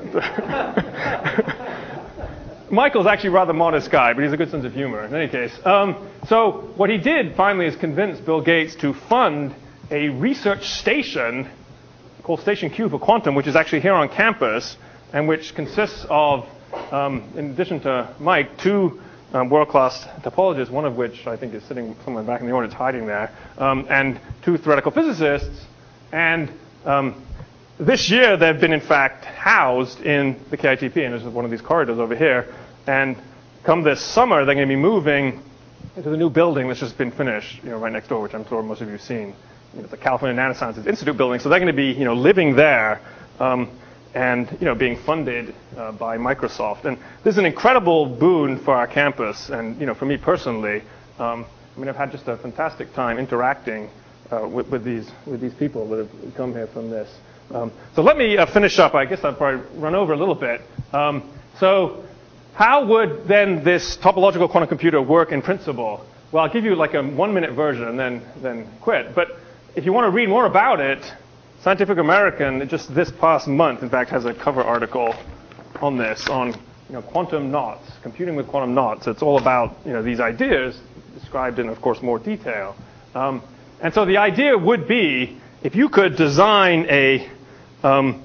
Michael's actually a rather modest guy, but he's a good sense of humor in any case. Um, so what he did finally is convince Bill Gates to fund a research station called Station Q for Quantum, which is actually here on campus, and which consists of, um, in addition to Mike, two um, world-class topologists, one of which I think is sitting somewhere back in the audience hiding there, um, and two theoretical physicists. And um, this year, they've been, in fact, housed in the K I T P, and this is one of these corridors over here. And come this summer, they're going to be moving into the new building that's just been finished, you know, right next door, which I'm sure most of you have seen. You know, the California Nanosciences Institute building. So they're going to be, you know, living there um, and, you know, being funded uh, by Microsoft. And this is an incredible boon for our campus, and, you know, for me personally. Um, I mean, I've had just a fantastic time interacting uh, with, with these with these people that have come here from this. Um, so let me uh, finish up. I guess I'll probably run over a little bit. Um, so how would then this topological quantum computer work in principle? Well, I'll give you like a one-minute version and then then quit. But if you want to read more about it, Scientific American just this past month, in fact, has a cover article on this, on you know quantum knots, computing with quantum knots. It's all about you know these ideas described in, of course, more detail. Um, and so the idea would be if you could design a um,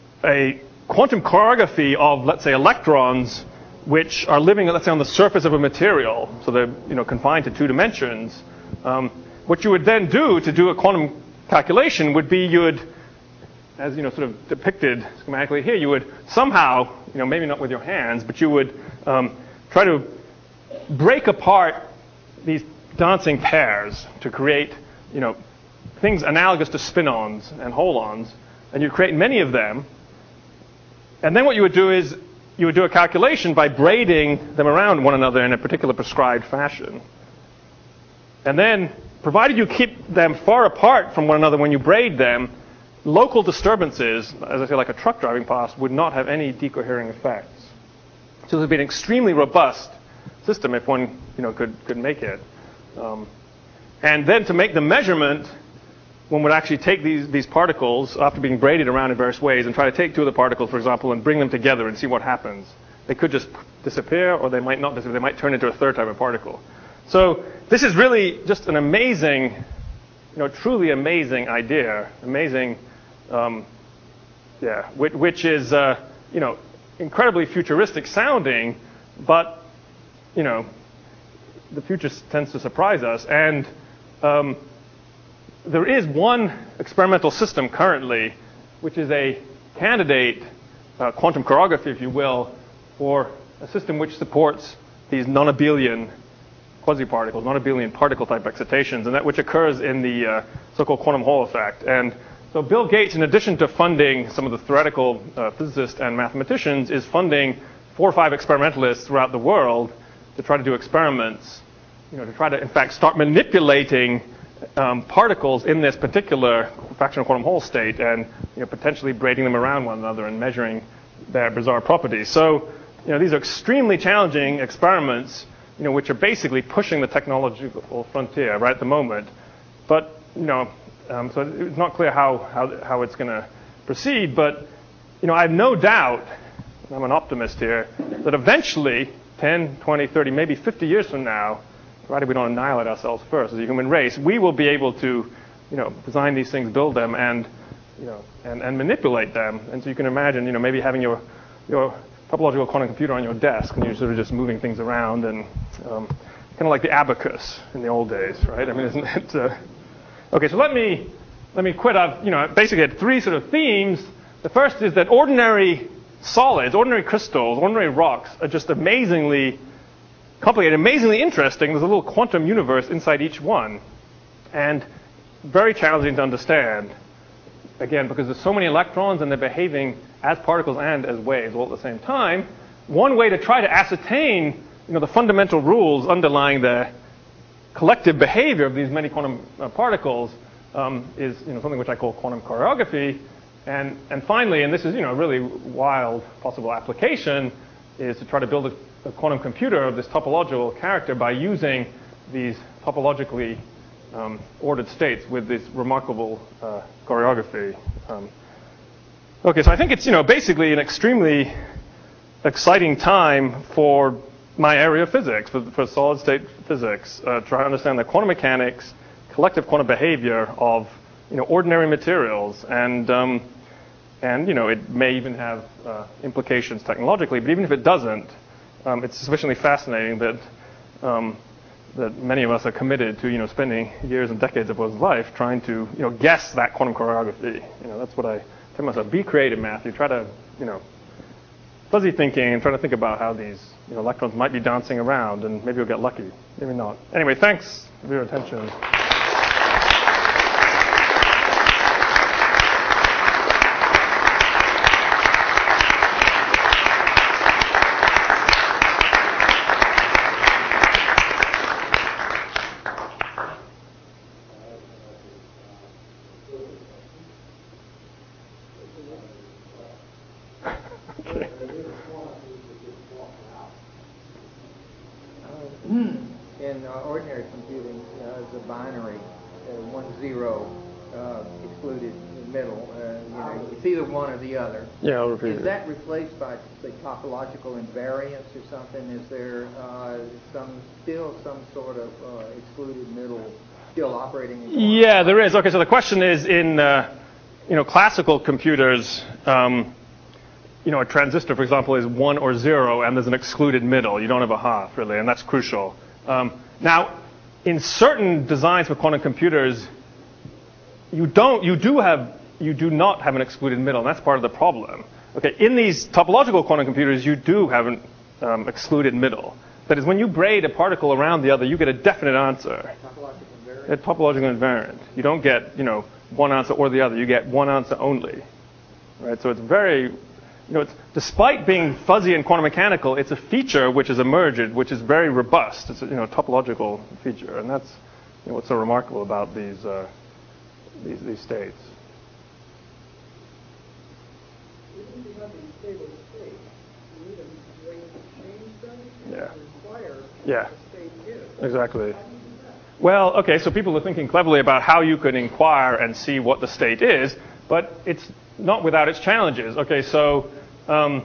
a quantum chirography of, let's say, electrons, which are living, let's say, on the surface of a material, so they're you know confined to two dimensions. Um, what you would then do to do a quantum calculation would be you would, as you know, sort of depicted schematically here, you would somehow, you know, maybe not with your hands, but you would um, try to break apart these dancing pairs to create, you know, things analogous to spin-ons and hole-ons, and you create many of them. And then what you would do is you would do a calculation by braiding them around one another in a particular prescribed fashion. And then, provided you keep them far apart from one another when you braid them, local disturbances, as I say, like a truck driving past, would not have any decohering effects. So it would be an extremely robust system if one, you know, could could make it. Um, and then to make the measurement, one would actually take these these particles after being braided around in various ways and try to take two of the particles, for example, and bring them together and see what happens. They could just disappear, or they might not disappear. They might turn into a third type of particle. So this is really just an amazing, you know, truly amazing idea, amazing, um, yeah, which, which is, uh, you know, incredibly futuristic sounding, but, you know, the future tends to surprise us. And um, there is one experimental system currently, which is a candidate uh, quantum chirography, if you will, for a system which supports these non-abelian quasi-particles, non-abelian particle-type excitations, and that which occurs in the uh, so-called quantum Hall effect. And so Bill Gates, in addition to funding some of the theoretical uh, physicists and mathematicians, is funding four or five experimentalists throughout the world to try to do experiments, you know, to try to, in fact, start manipulating um, particles in this particular fractional quantum Hall state and, you know, potentially braiding them around one another and measuring their bizarre properties. So, you know, these are extremely challenging experiments, you know, which are basically pushing the technological frontier right at the moment. But, you know, um, so it's not clear how, how, how it's going to proceed. But, you know, I have no doubt, I'm an optimist here, that eventually, ten, twenty, thirty, maybe fifty years from now, provided we don't annihilate ourselves first as a human race, we will be able to, you know, design these things, build them, and you know, and, and manipulate them. And so you can imagine, you know, maybe having your your topological quantum computer on your desk, and you're sort of just moving things around, and um, kind of like the abacus in the old days, right? I mean, isn't it? Uh... Okay, so let me let me quit. I've you know basically had three sort of themes. The first is that ordinary solids, ordinary crystals, ordinary rocks are just amazingly complicated, amazingly interesting. There's a little quantum universe inside each one, and very challenging to understand. Again, because there's so many electrons and they're behaving as particles and as waves all at the same time. One way to try to ascertain, you know, the fundamental rules underlying the collective behavior of these many quantum uh, particles um, is, you know, something which I call quantum choreography. And and finally, and this is, you know, a really wild possible application, is to try to build a, a quantum computer of this topological character by using these topologically Um, ordered states with this remarkable uh, choreography. Um, okay, so I think it's, you know, basically an extremely exciting time for my area of physics, for, for solid state physics, uh, trying to understand the quantum mechanics, collective quantum behavior of, you know, ordinary materials, and um, and you know, it may even have uh, implications technologically, but even if it doesn't, um, it's sufficiently fascinating that. Um, that many of us are committed to, you know, spending years and decades of one's life trying to, you know, guess that quantum choreography. You know, that's what I tell myself. Be creative, Matthew. Try to, you know, fuzzy thinking and try to think about how these, you know, electrons might be dancing around, and maybe you'll get lucky. Maybe not. Anyway, thanks for your attention. In uh, ordinary computing, uh, the binary, uh, one zero uh, excluded in the middle. Uh, you know, it's either one or the other. Yeah, I'll repeat Is it. that replaced by, say, topological invariance or something? Is there uh, some still some sort of uh, excluded middle still operating? In Yeah, there is. Okay, so the question is in, uh, you know, classical computers. Um, you know, a transistor, for example, is one or zero, and there's an excluded middle. You don't have a half, really, and that's crucial. Um, now, in certain designs for quantum computers, you don't, you do have, you do not have an excluded middle, and that's part of the problem. Okay, in these topological quantum computers, you do have an um, excluded middle. That is, when you braid a particle around the other, you get a definite answer. Topological invariant. A topological invariant. You don't get, you know, one answer or the other. You get one answer only. Right? So it's very. You know, it's, despite being fuzzy and quantum mechanical, it's a feature which has emerged, which is very robust. It's a, you know, topological feature, and that's, you know, what's so remarkable about these uh, these these states. Even if you have these stable states, you need a way to change them and Yeah. require Yeah. what the state is. Exactly. Well, okay, so people are thinking cleverly about how you could inquire and see what the state is, but it's not without its challenges. Okay, so um,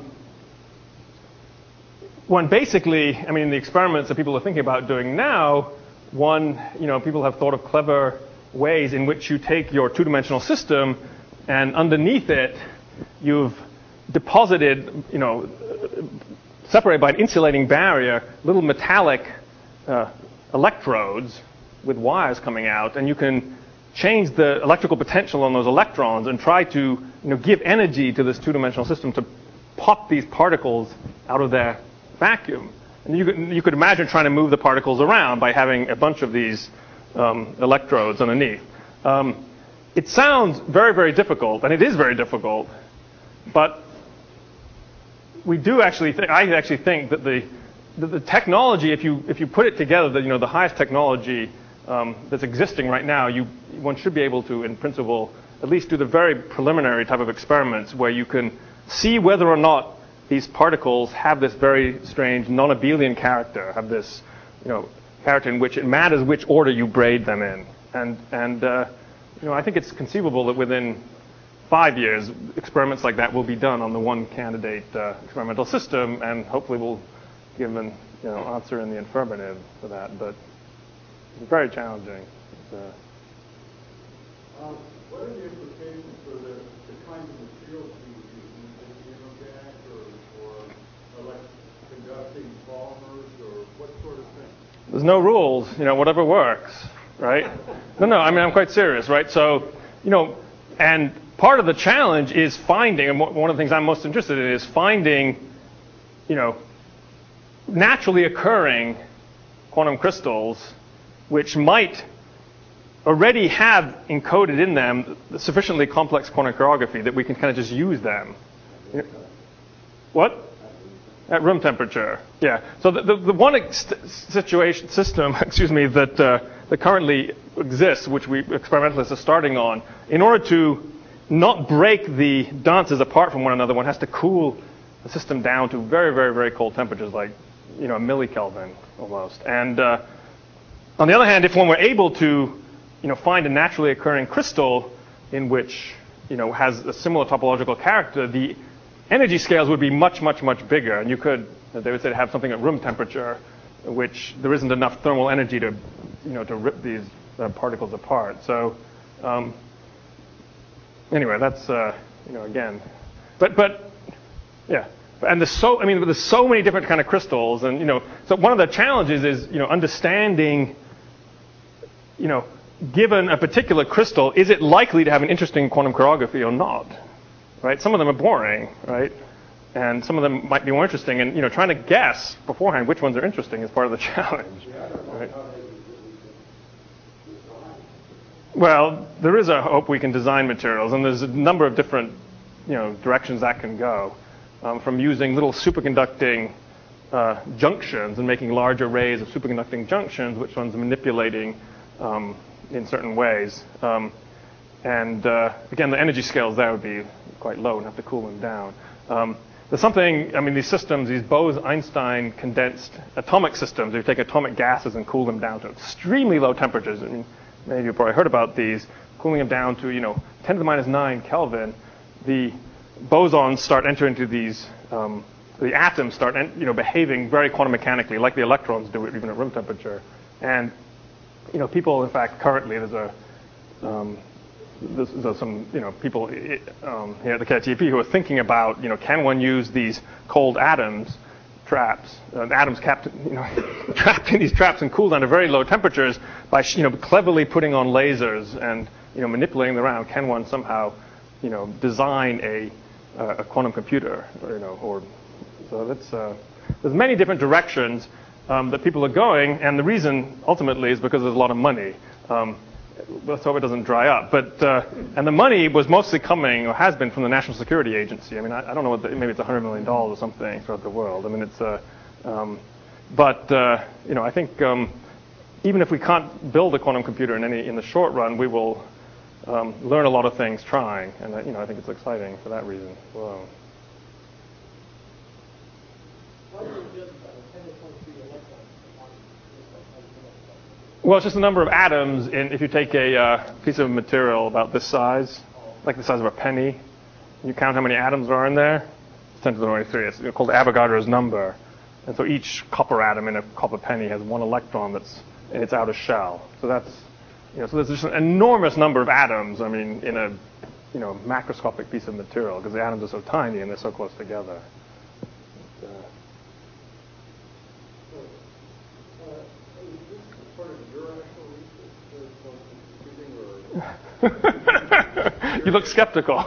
one basically, I mean, the experiments that people are thinking about doing now, one, you know, people have thought of clever ways in which you take your two-dimensional system and underneath it you've deposited, you know, separated by an insulating barrier, little metallic uh, electrodes with wires coming out, and you can change the electrical potential on those electrons and try to, you know, give energy to this two-dimensional system to pop these particles out of their vacuum. And you could, you could imagine trying to move the particles around by having a bunch of these um, electrodes underneath. Um, it sounds very, very difficult, and it is very difficult, but we do actually think, I actually think that the, the, the technology, if you, if you put it together, the, you know, the highest technology um, that's existing right now, you, one should be able to, in principle, at least do the very preliminary type of experiments where you can see whether or not these particles have this very strange non-abelian character, have this, you know, character in which it matters which order you braid them in. And, and uh, you know, I think it's conceivable that within five years, experiments like that will be done on the one candidate uh, experimental system, and hopefully we'll give an, you know, answer in the affirmative for that. But it's very challenging. It's, uh, Um, What are the implications for the, the kinds of materials we would use? Lithium organic or, or elect conducting polymers or what sort of thing? There's no rules, you know, whatever works, right? No, no, I mean, I'm quite serious, right? So, you know, and part of the challenge is finding, and one of the things I'm most interested in is finding, you know, naturally occurring quantum crystals which might already have encoded in them sufficiently complex quantum chirography that we can kind of just use them. What? At room temperature, yeah. So the, the, the one ex- situation system, excuse me, that uh, that currently exists, which we experimentalists are starting on, in order to not break the dances apart from one another, one has to cool the system down to very, very, very cold temperatures, like you know a millikelvin almost. And uh, on the other hand, if one were able to, you know, find a naturally occurring crystal in which you know has a similar topological character, the energy scales would be much, much, much bigger, and you could, they would say, have something at room temperature, which there isn't enough thermal energy to, you know, to rip these uh, particles apart. So, um, anyway, that's, uh, you know, again, but, but, yeah, and there's so, I mean, there's so many different kind of crystals, and you know, so one of the challenges is, you know, understanding, you know, given a particular crystal, is it likely to have an interesting quantum chirography or not? Right? Some of them are boring, right? And some of them might be more interesting. And you know, trying to guess beforehand which ones are interesting is part of the challenge. Right? Well, there is a hope we can design materials, and there's a number of different, you know, directions that can go. Um, from using little superconducting uh, junctions and making large arrays of superconducting junctions, which one's manipulating um, in certain ways. Um, And uh, again, the energy scales there would be quite low and have to cool them down. Um, there's something, I mean, these systems, these Bose-Einstein condensed atomic systems, you take atomic gases and cool them down to extremely low temperatures. I mean, many of you have probably heard about these. Cooling them down to, you know, ten to the minus nine Kelvin, the bosons start entering into these, um, the atoms start, en- you know, behaving very quantum mechanically, like the electrons do even at room temperature. And, you know, people, in fact, currently, there's a, um, There's, there's some, you know, people um, here at the K I T P who are thinking about, you know, can one use these cold atoms, traps, uh, atoms capped, you know, trapped in these traps and cooled down to very low temperatures by, you know, cleverly putting on lasers and, you know, manipulating them around. Can one somehow, you know, design a uh, a quantum computer, or, you know, or so that's uh, there's many different directions um, that people are going, and the reason ultimately is because there's a lot of money. Um, Let's hope it doesn't dry up. But uh, and the money was mostly coming, or has been, from the National Security Agency. I mean, I, I don't know what the, maybe it's one hundred million dollars or something throughout the world. I mean, it's uh, um, but uh, you know, I think um, even if we can't build a quantum computer in any in the short run, we will um, learn a lot of things trying, and uh, you know, I think it's exciting for that reason. Whoa. Well, it's just the number of atoms in, if you take a uh, piece of material about this size, like the size of a penny, and you count how many atoms are in there, it's ten to the twenty-three. It's called Avogadro's number. And so each copper atom in a copper penny has one electron that's in its outer shell. So that's, you know, so there's just an enormous number of atoms, I mean, in a, you know, macroscopic piece of material, because the atoms are so tiny and they're so close together. But, uh, you look skeptical.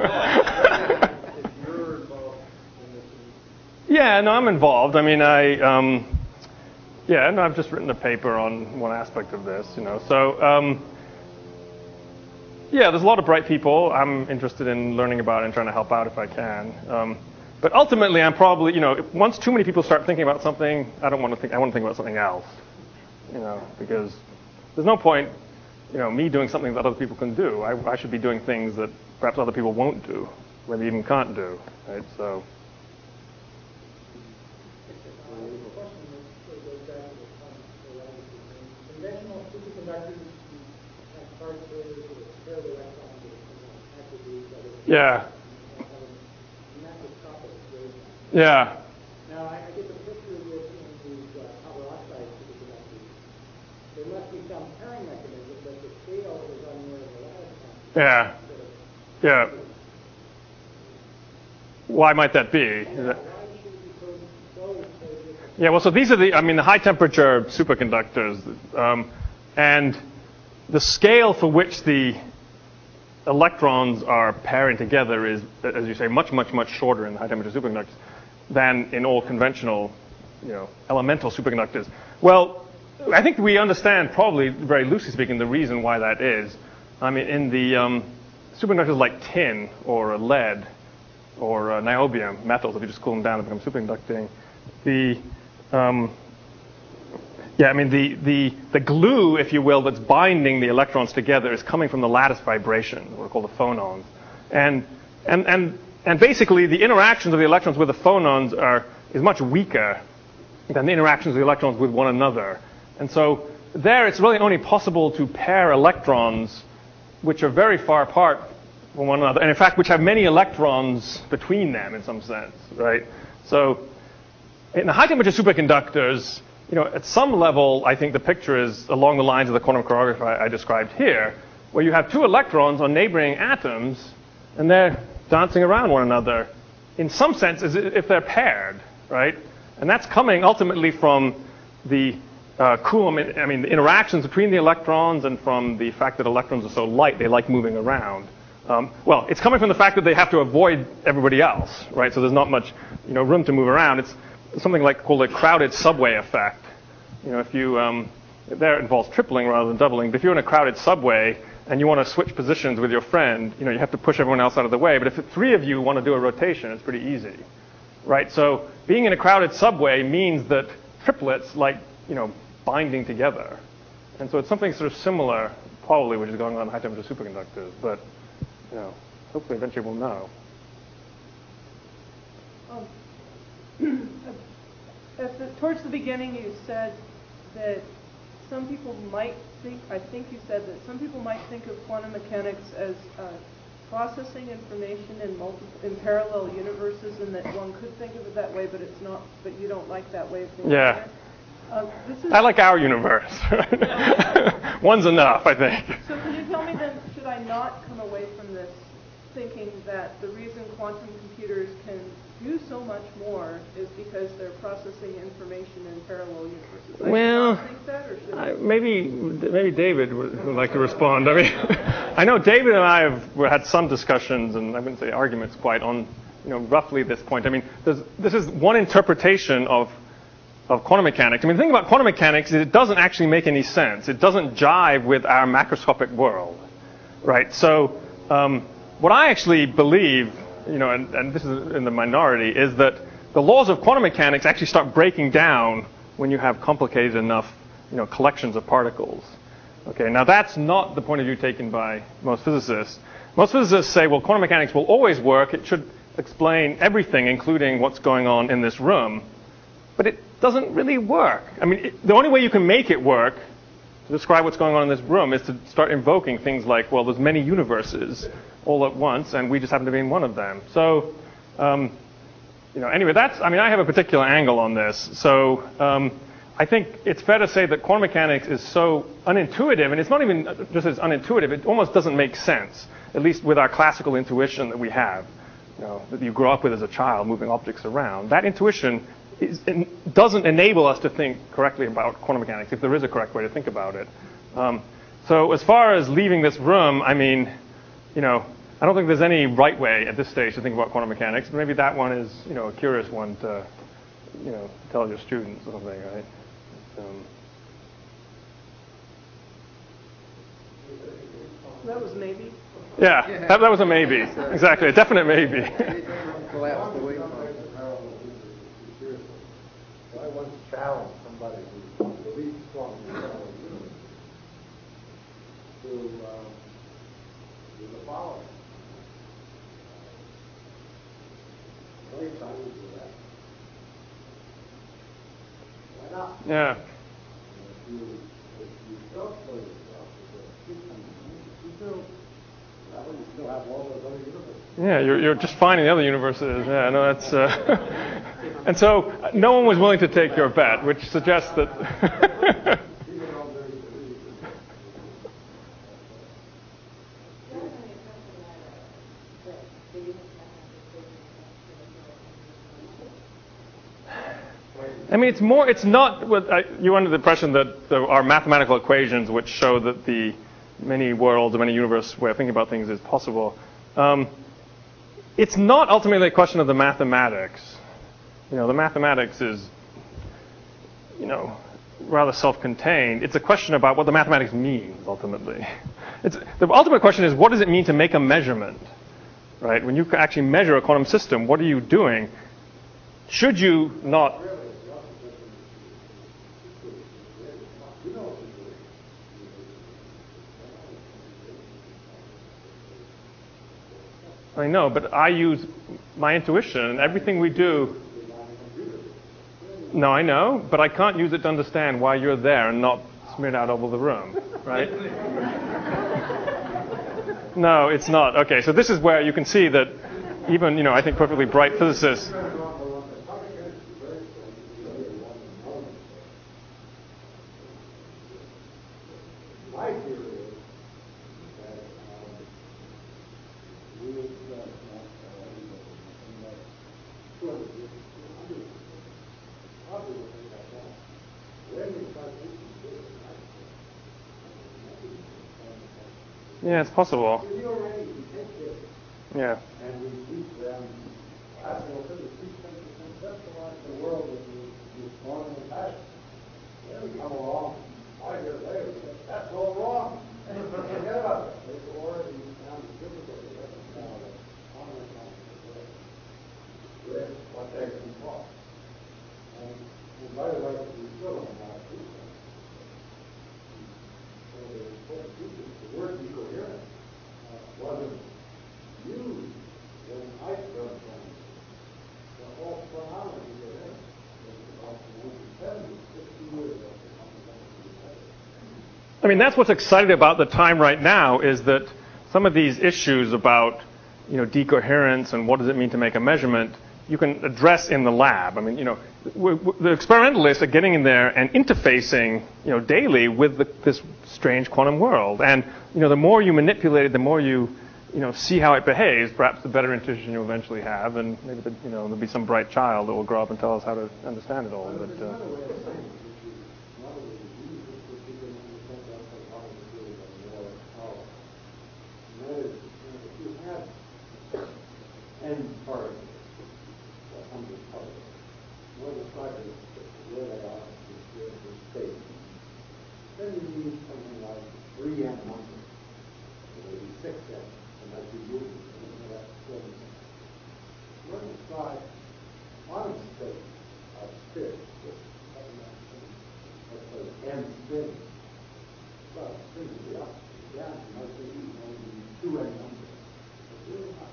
Yeah, no, I'm involved. I mean, I, um, yeah, no, I've just written a paper on one aspect of this, you know. So, um, yeah, there's a lot of bright people I'm interested in learning about and trying to help out if I can. Um, but ultimately, I'm probably, you know, if once too many people start thinking about something, I don't want to think. I want to think about something else, you know, because there's no point, you know, me doing something that other people can do. I, I should be doing things that perhaps other people won't do, maybe even can't do, right? So. Conventional superconductors have parts where there's a pair of electrons that are connected to each other. Yeah. Macroscopic wavelengths. Yeah. Now, I, I get the picture with these uh, copper oxide superconductors. There must be some pairing mechanism, but the scale is on where the lattice quantity. Yeah. Yeah. Why might that be? Is that- Yeah, well, so these are the, I mean, the high temperature superconductors, um, and the scale for which the electrons are pairing together is, as you say, much, much, much shorter in the high temperature superconductors than in all conventional, you know, elemental superconductors. Well, I think we understand, probably, very loosely speaking, the reason why that is. I mean, in the um, superconductors like tin or lead or uh, niobium metals, if you just cool them down, they become superconducting. The um, yeah, I mean the, the the glue, if you will, that's binding the electrons together is coming from the lattice vibration, what are called the phonons, and and and and basically the interactions of the electrons with the phonons are is much weaker than the interactions of the electrons with one another, and so there it's really only possible to pair electrons which are very far apart from one another, and in fact which have many electrons between them in some sense, right? So in the high temperature superconductors, you know, at some level, I think the picture is along the lines of the quantum chorography I, I described here, where you have two electrons on neighboring atoms, and they're dancing around one another, in some sense, as if they're paired, right? And that's coming ultimately from the uh, Coulomb, I mean, the interactions between the electrons, and from the fact that electrons are so light, they like moving around. Um, well, it's coming from the fact that they have to avoid everybody else, right? So there's not much, you know, room to move around. It's something like called a crowded subway effect. You know, if you, um, there it involves tripling rather than doubling, but if you're in a crowded subway and you want to switch positions with your friend, you know, you have to push everyone else out of the way. But if the three of you want to do a rotation, it's pretty easy, right? So being in a crowded subway means that triplets like, you know, binding together. And so it's something sort of similar, probably, which is going on in high temperature superconductors, but, you know, hopefully eventually we'll know. Um, At the, towards the beginning, you said that some people might think, I think you said that some people might think of quantum mechanics as uh, processing information in multiple, in parallel universes, and that one could think of it that way, but it's not, but you don't like that way of thinking. Yeah. Uh, this is, I like our universe. One's enough, I think. So can you tell me then, should I not come away from this thinking that the reason quantum computers can do so much more is because they're processing information in parallel universes? I Well, think that, or should I, maybe maybe David would, would like to respond. I mean, I know David and I have had some discussions, and I wouldn't say arguments quite, on, you know, roughly this point. I mean, this is one interpretation of of quantum mechanics. I mean, the thing about quantum mechanics is it doesn't actually make any sense. It doesn't jive with our macroscopic world, right? So um, what I actually believe, you know, and, and this is in the minority, is that the laws of quantum mechanics actually start breaking down when you have complicated enough, you know, collections of particles. Okay, now that's not the point of view taken by most physicists. Most physicists say, well, quantum mechanics will always work. It should explain everything, including what's going on in this room. But it doesn't really work. I mean, it, the only way you can make it work to describe what's going on in this room is to start invoking things like, well, there's many universes all at once, and we just happen to be in one of them. So, um, you know, anyway, that's, I mean, I have a particular angle on this. So um, I think it's fair to say that quantum mechanics is so unintuitive, and it's not even just as unintuitive, it almost doesn't make sense, at least with our classical intuition that we have, you know, that you grow up with as a child, moving objects around. That intuition is, doesn't enable us to think correctly about quantum mechanics, if there is a correct way to think about it. Um, so as far as leaving this room, I mean, you know, I don't think there's any right way at this stage to think about quantum mechanics. Maybe that one is, you know, a curious one to, you know, tell your students or something, right? Um, that was maybe. yeah, Yeah. that, that was a maybe. Exactly, a definite maybe. Collapsed away from it. I once challenged somebody who believed strongly in parallel universe to um, do the following. Play time with that. Why not? Yeah. And if you, if you don't play yourself with the you still, well, you still have all those other universes. Yeah, you're you're just fine in the other universes. Yeah, no, that's. Uh, and so uh, no one was willing to take your bet, which suggests that. I mean, it's more, it's not, what I, you're under the impression that there are mathematical equations which show that the many worlds or many universe way of thinking about things is possible. Um, it's not ultimately a question of the mathematics. You know, the mathematics is, you know, rather self-contained. It's a question about what the mathematics means, ultimately. It's, the ultimate question is, what does it mean to make a measurement? Right? When you actually measure a quantum system, what are you doing? Should you not... I know, but I use my intuition, and everything we do... No, I know, but I can't use it to understand why you're there and not smeared out over the room, right? No, it's not. Okay, so this is where you can see that even, you know, I think perfectly bright physicists... Yeah, it's possible. Yeah. And we teach them classical physics, teach them to conceptualize the world in this normal fashion. Then we come along five years later, we say, that's all wrong. Forget about it. They've already found the difficulty of reconciling common concept with what they've been taught. And, and by the way, we still don't have to do that. So the important teachers, the word decoherent uh, wasn't used when I started playing. The whole chronology of it was about the nineteen seventies, fifty years after I mean, that's what's exciting about the time right now is that some of these issues about, you know, decoherence and what does it mean to make a measurement, you can address in the lab. I mean, you know, we're, we're, the experimentalists are getting in there and interfacing, you know, daily with the, this strange quantum world. And, you know, the more you manipulate it, the more you, you know, see how it behaves, perhaps the better intuition you'll eventually have, and maybe, the, you know, there'll be some bright child that will grow up and tell us how to understand it all. But, uh, end particles, or hundred particles. One of the particles where they are is the space. Then you need something like three n numbers, or maybe six n, and as you move it, that's seven. When you try quantum space of spin, let's say n spins, well, spins the up and down, you might say you only need two n numbers. But really not.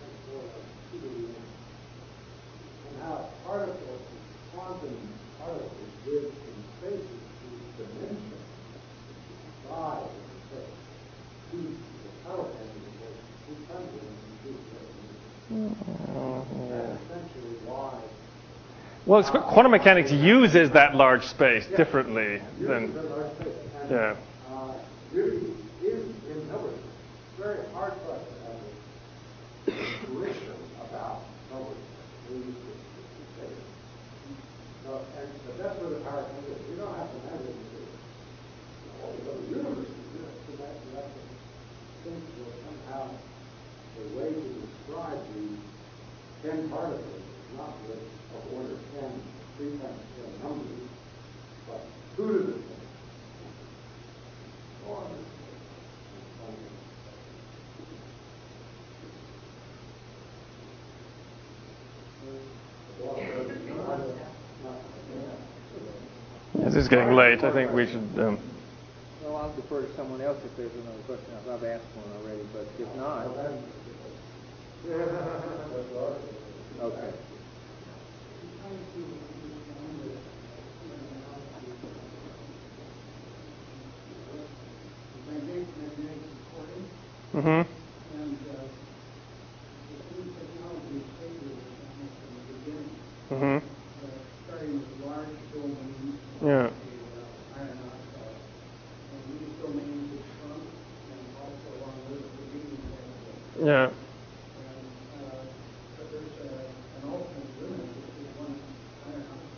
And how particles, quantum particles, live in spaces whose dimension, size, and space, heat, the power energy, two hundred and two. That's essentially why. well, it's, quantum mechanics uses that large space yeah, differently than. That large space. And, yeah. Uh, really is in numbers. It's very hard for us to have intuition about numbers. We use to say it. So, and, but that's where the power comes in. You don't have to measure it. Oh, the universe is this. So that you have to think that somehow the way to describe these ten particles is not with of order ten, three times ten numbers, but two to the ten. Go on. This is getting late. I think we should. Um, Well, I'll defer to someone else if there's another question. I've asked one already, but if not, okay. mm-hmm. And uh, the new technology stages from the beginning, Mm-hmm. uh, starting with large domains, Yeah. uh, iron oxide, and these domains have shrunk, and also along with it, the beginning of Yeah. and uh, but there's uh, an ultimate limit, which is one iron oxide.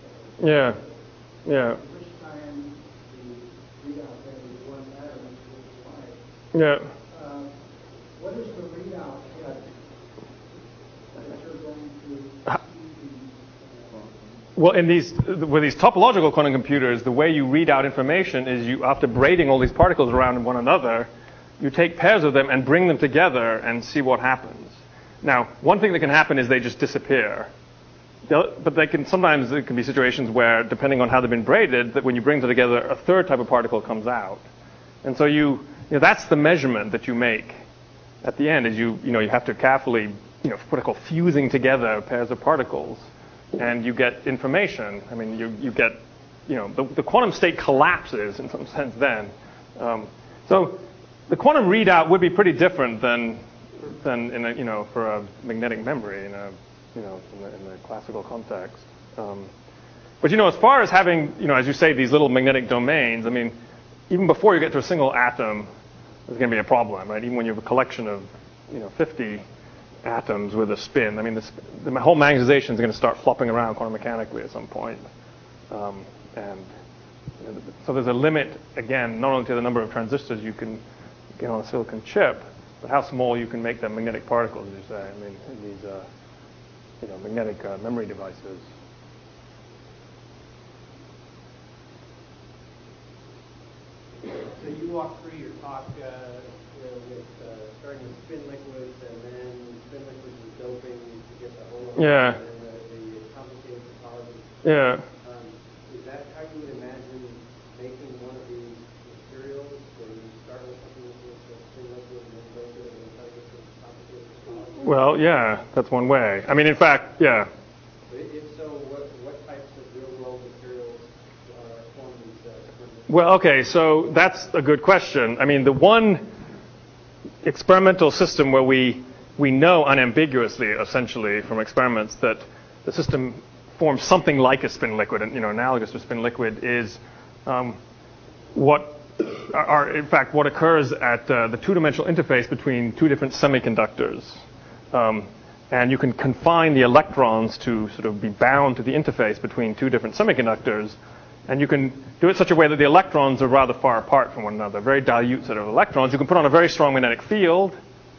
Yeah. Yeah. Which time the readout that is one atom is light. Yeah. Uh, what is the readout head that you're going to Uh, see the, uh, Well, in these, with these topological quantum computers, the way you read out information is you, after braiding all these particles around one another, you take pairs of them and bring them together and see what happens. Now, one thing that can happen is they just disappear. They'll, but they can, sometimes there can be situations where, depending on how they've been braided, that when you bring them together, a third type of particle comes out. And so you, you know, that's the measurement that you make at the end, is you, you know, you have to carefully, you know, what I call fusing together pairs of particles. And you get information. I mean, you, you get, you know, the, the quantum state collapses in some sense then. Um, so the quantum readout would be pretty different than, than in a, you know, for a magnetic memory in a, you know, in the, in the classical context. Um, but, you know, as far as having, you know, as you say, these little magnetic domains, I mean, even before you get to a single atom, there's going to be a problem, right? Even when you have a collection of, you know, fifty atoms with a spin. I mean, this, the whole magnetization is going to start flopping around quantum mechanically at some point. Um, and you know, so there's a limit, again, not only to the number of transistors you can get on a silicon chip, but how small you can make them magnetic particles, as you say, I mean, in these uh, you know, magnetic uh, memory devices. So you walk through your talk uh, you know, with uh, starting with spin liquids, and then spin liquids with doping to get the whole Yeah. and then the, the complicated topology. Yeah. Um, is that how you would imagine making one of these materials, where you start with something with a spin liquid and then dope it and then try to get some complicated topology? Well, yeah, that's one way. I mean, in fact, yeah. But if so, what, what types of real-world materials are formed these uh, spin liquids? Well, okay, so that's a good question. I mean, the one experimental system where we we know unambiguously, essentially, from experiments that the system forms something like a spin liquid, and you know, analogous to spin liquid, is um, what are, in fact, what occurs at uh, the two-dimensional interface between two different semiconductors. Um, and you can confine the electrons to sort of be bound to the interface between two different semiconductors. And you can do it such a way that the electrons are rather far apart from one another, very dilute set of electrons. You can put on a very strong magnetic field,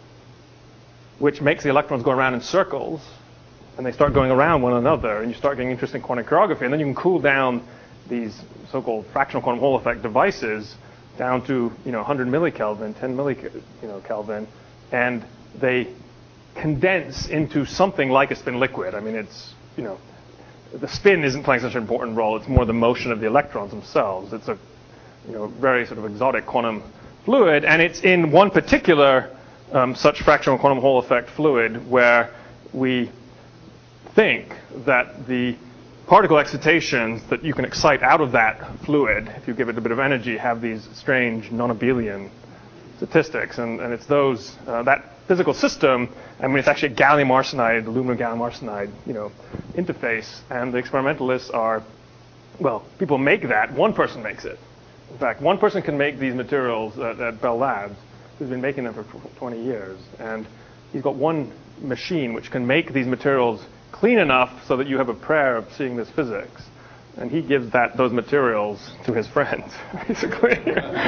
which makes the electrons go around in circles, and they start going around one another, and you start getting interesting quantum chirography. And then you can cool down these so-called fractional quantum Hall effect devices down to, you know, one hundred millikelvin, ten milli, you know, Kelvin, and they condense into something like a spin liquid. I mean, it's, you know, the spin isn't playing such an important role. It's more the motion of the electrons themselves. It's a, you know, very sort of exotic quantum fluid, and it's in one particular um, such fractional quantum Hall effect fluid where we think that the particle excitations that you can excite out of that fluid, if you give it a bit of energy, have these strange non-abelian statistics, and, and it's those uh, that physical system. I mean, it's actually a gallium arsenide, aluminum gallium arsenide, you know, interface, and the experimentalists are, well, people make that. One person makes it. In fact, one person can make these materials at, at Bell Labs, who's been making them for twenty years, and he's got one machine which can make these materials clean enough so that you have a prayer of seeing this physics, and he gives that those materials to his friends, basically,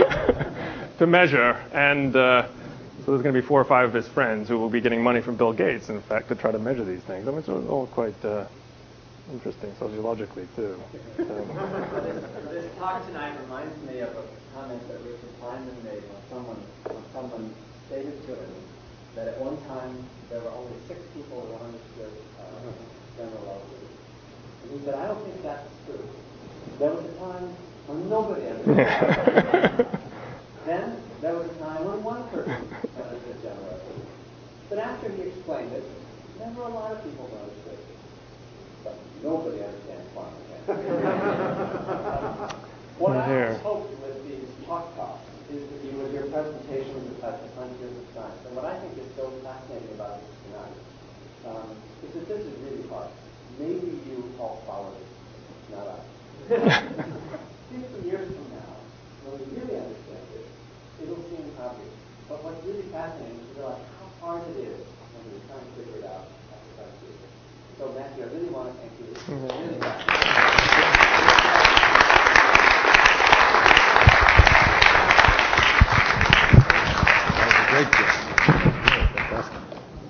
to measure, and uh, so there's going to be four or five of his friends who will be getting money from Bill Gates, in fact, to try to measure these things. I mean, it's all quite uh, interesting sociologically, too. Um, This talk tonight reminds me of a comment that Richard Feynman made when someone, when someone stated to him that at one time there were only six people who understood uh, general relativity. And he said, I don't think that's true. There was a time when nobody understood. Then there was a time when one person understood general relativity. But after he explained it, there were a lot of people who understood it. But nobody understands quantum mechanics. What I always hoped with these talk talks is that you would hear presentations at the frontiers of science. And what I think is so fascinating about this tonight um, is that this is really hard. Maybe you all follow this, not us. Fifty years from now, when we really understand it, it'll seem obvious. But what's really fascinating is to realize how hard it is when we're trying to figure it out at the frontiers. So, Matthew, I really want to thank you.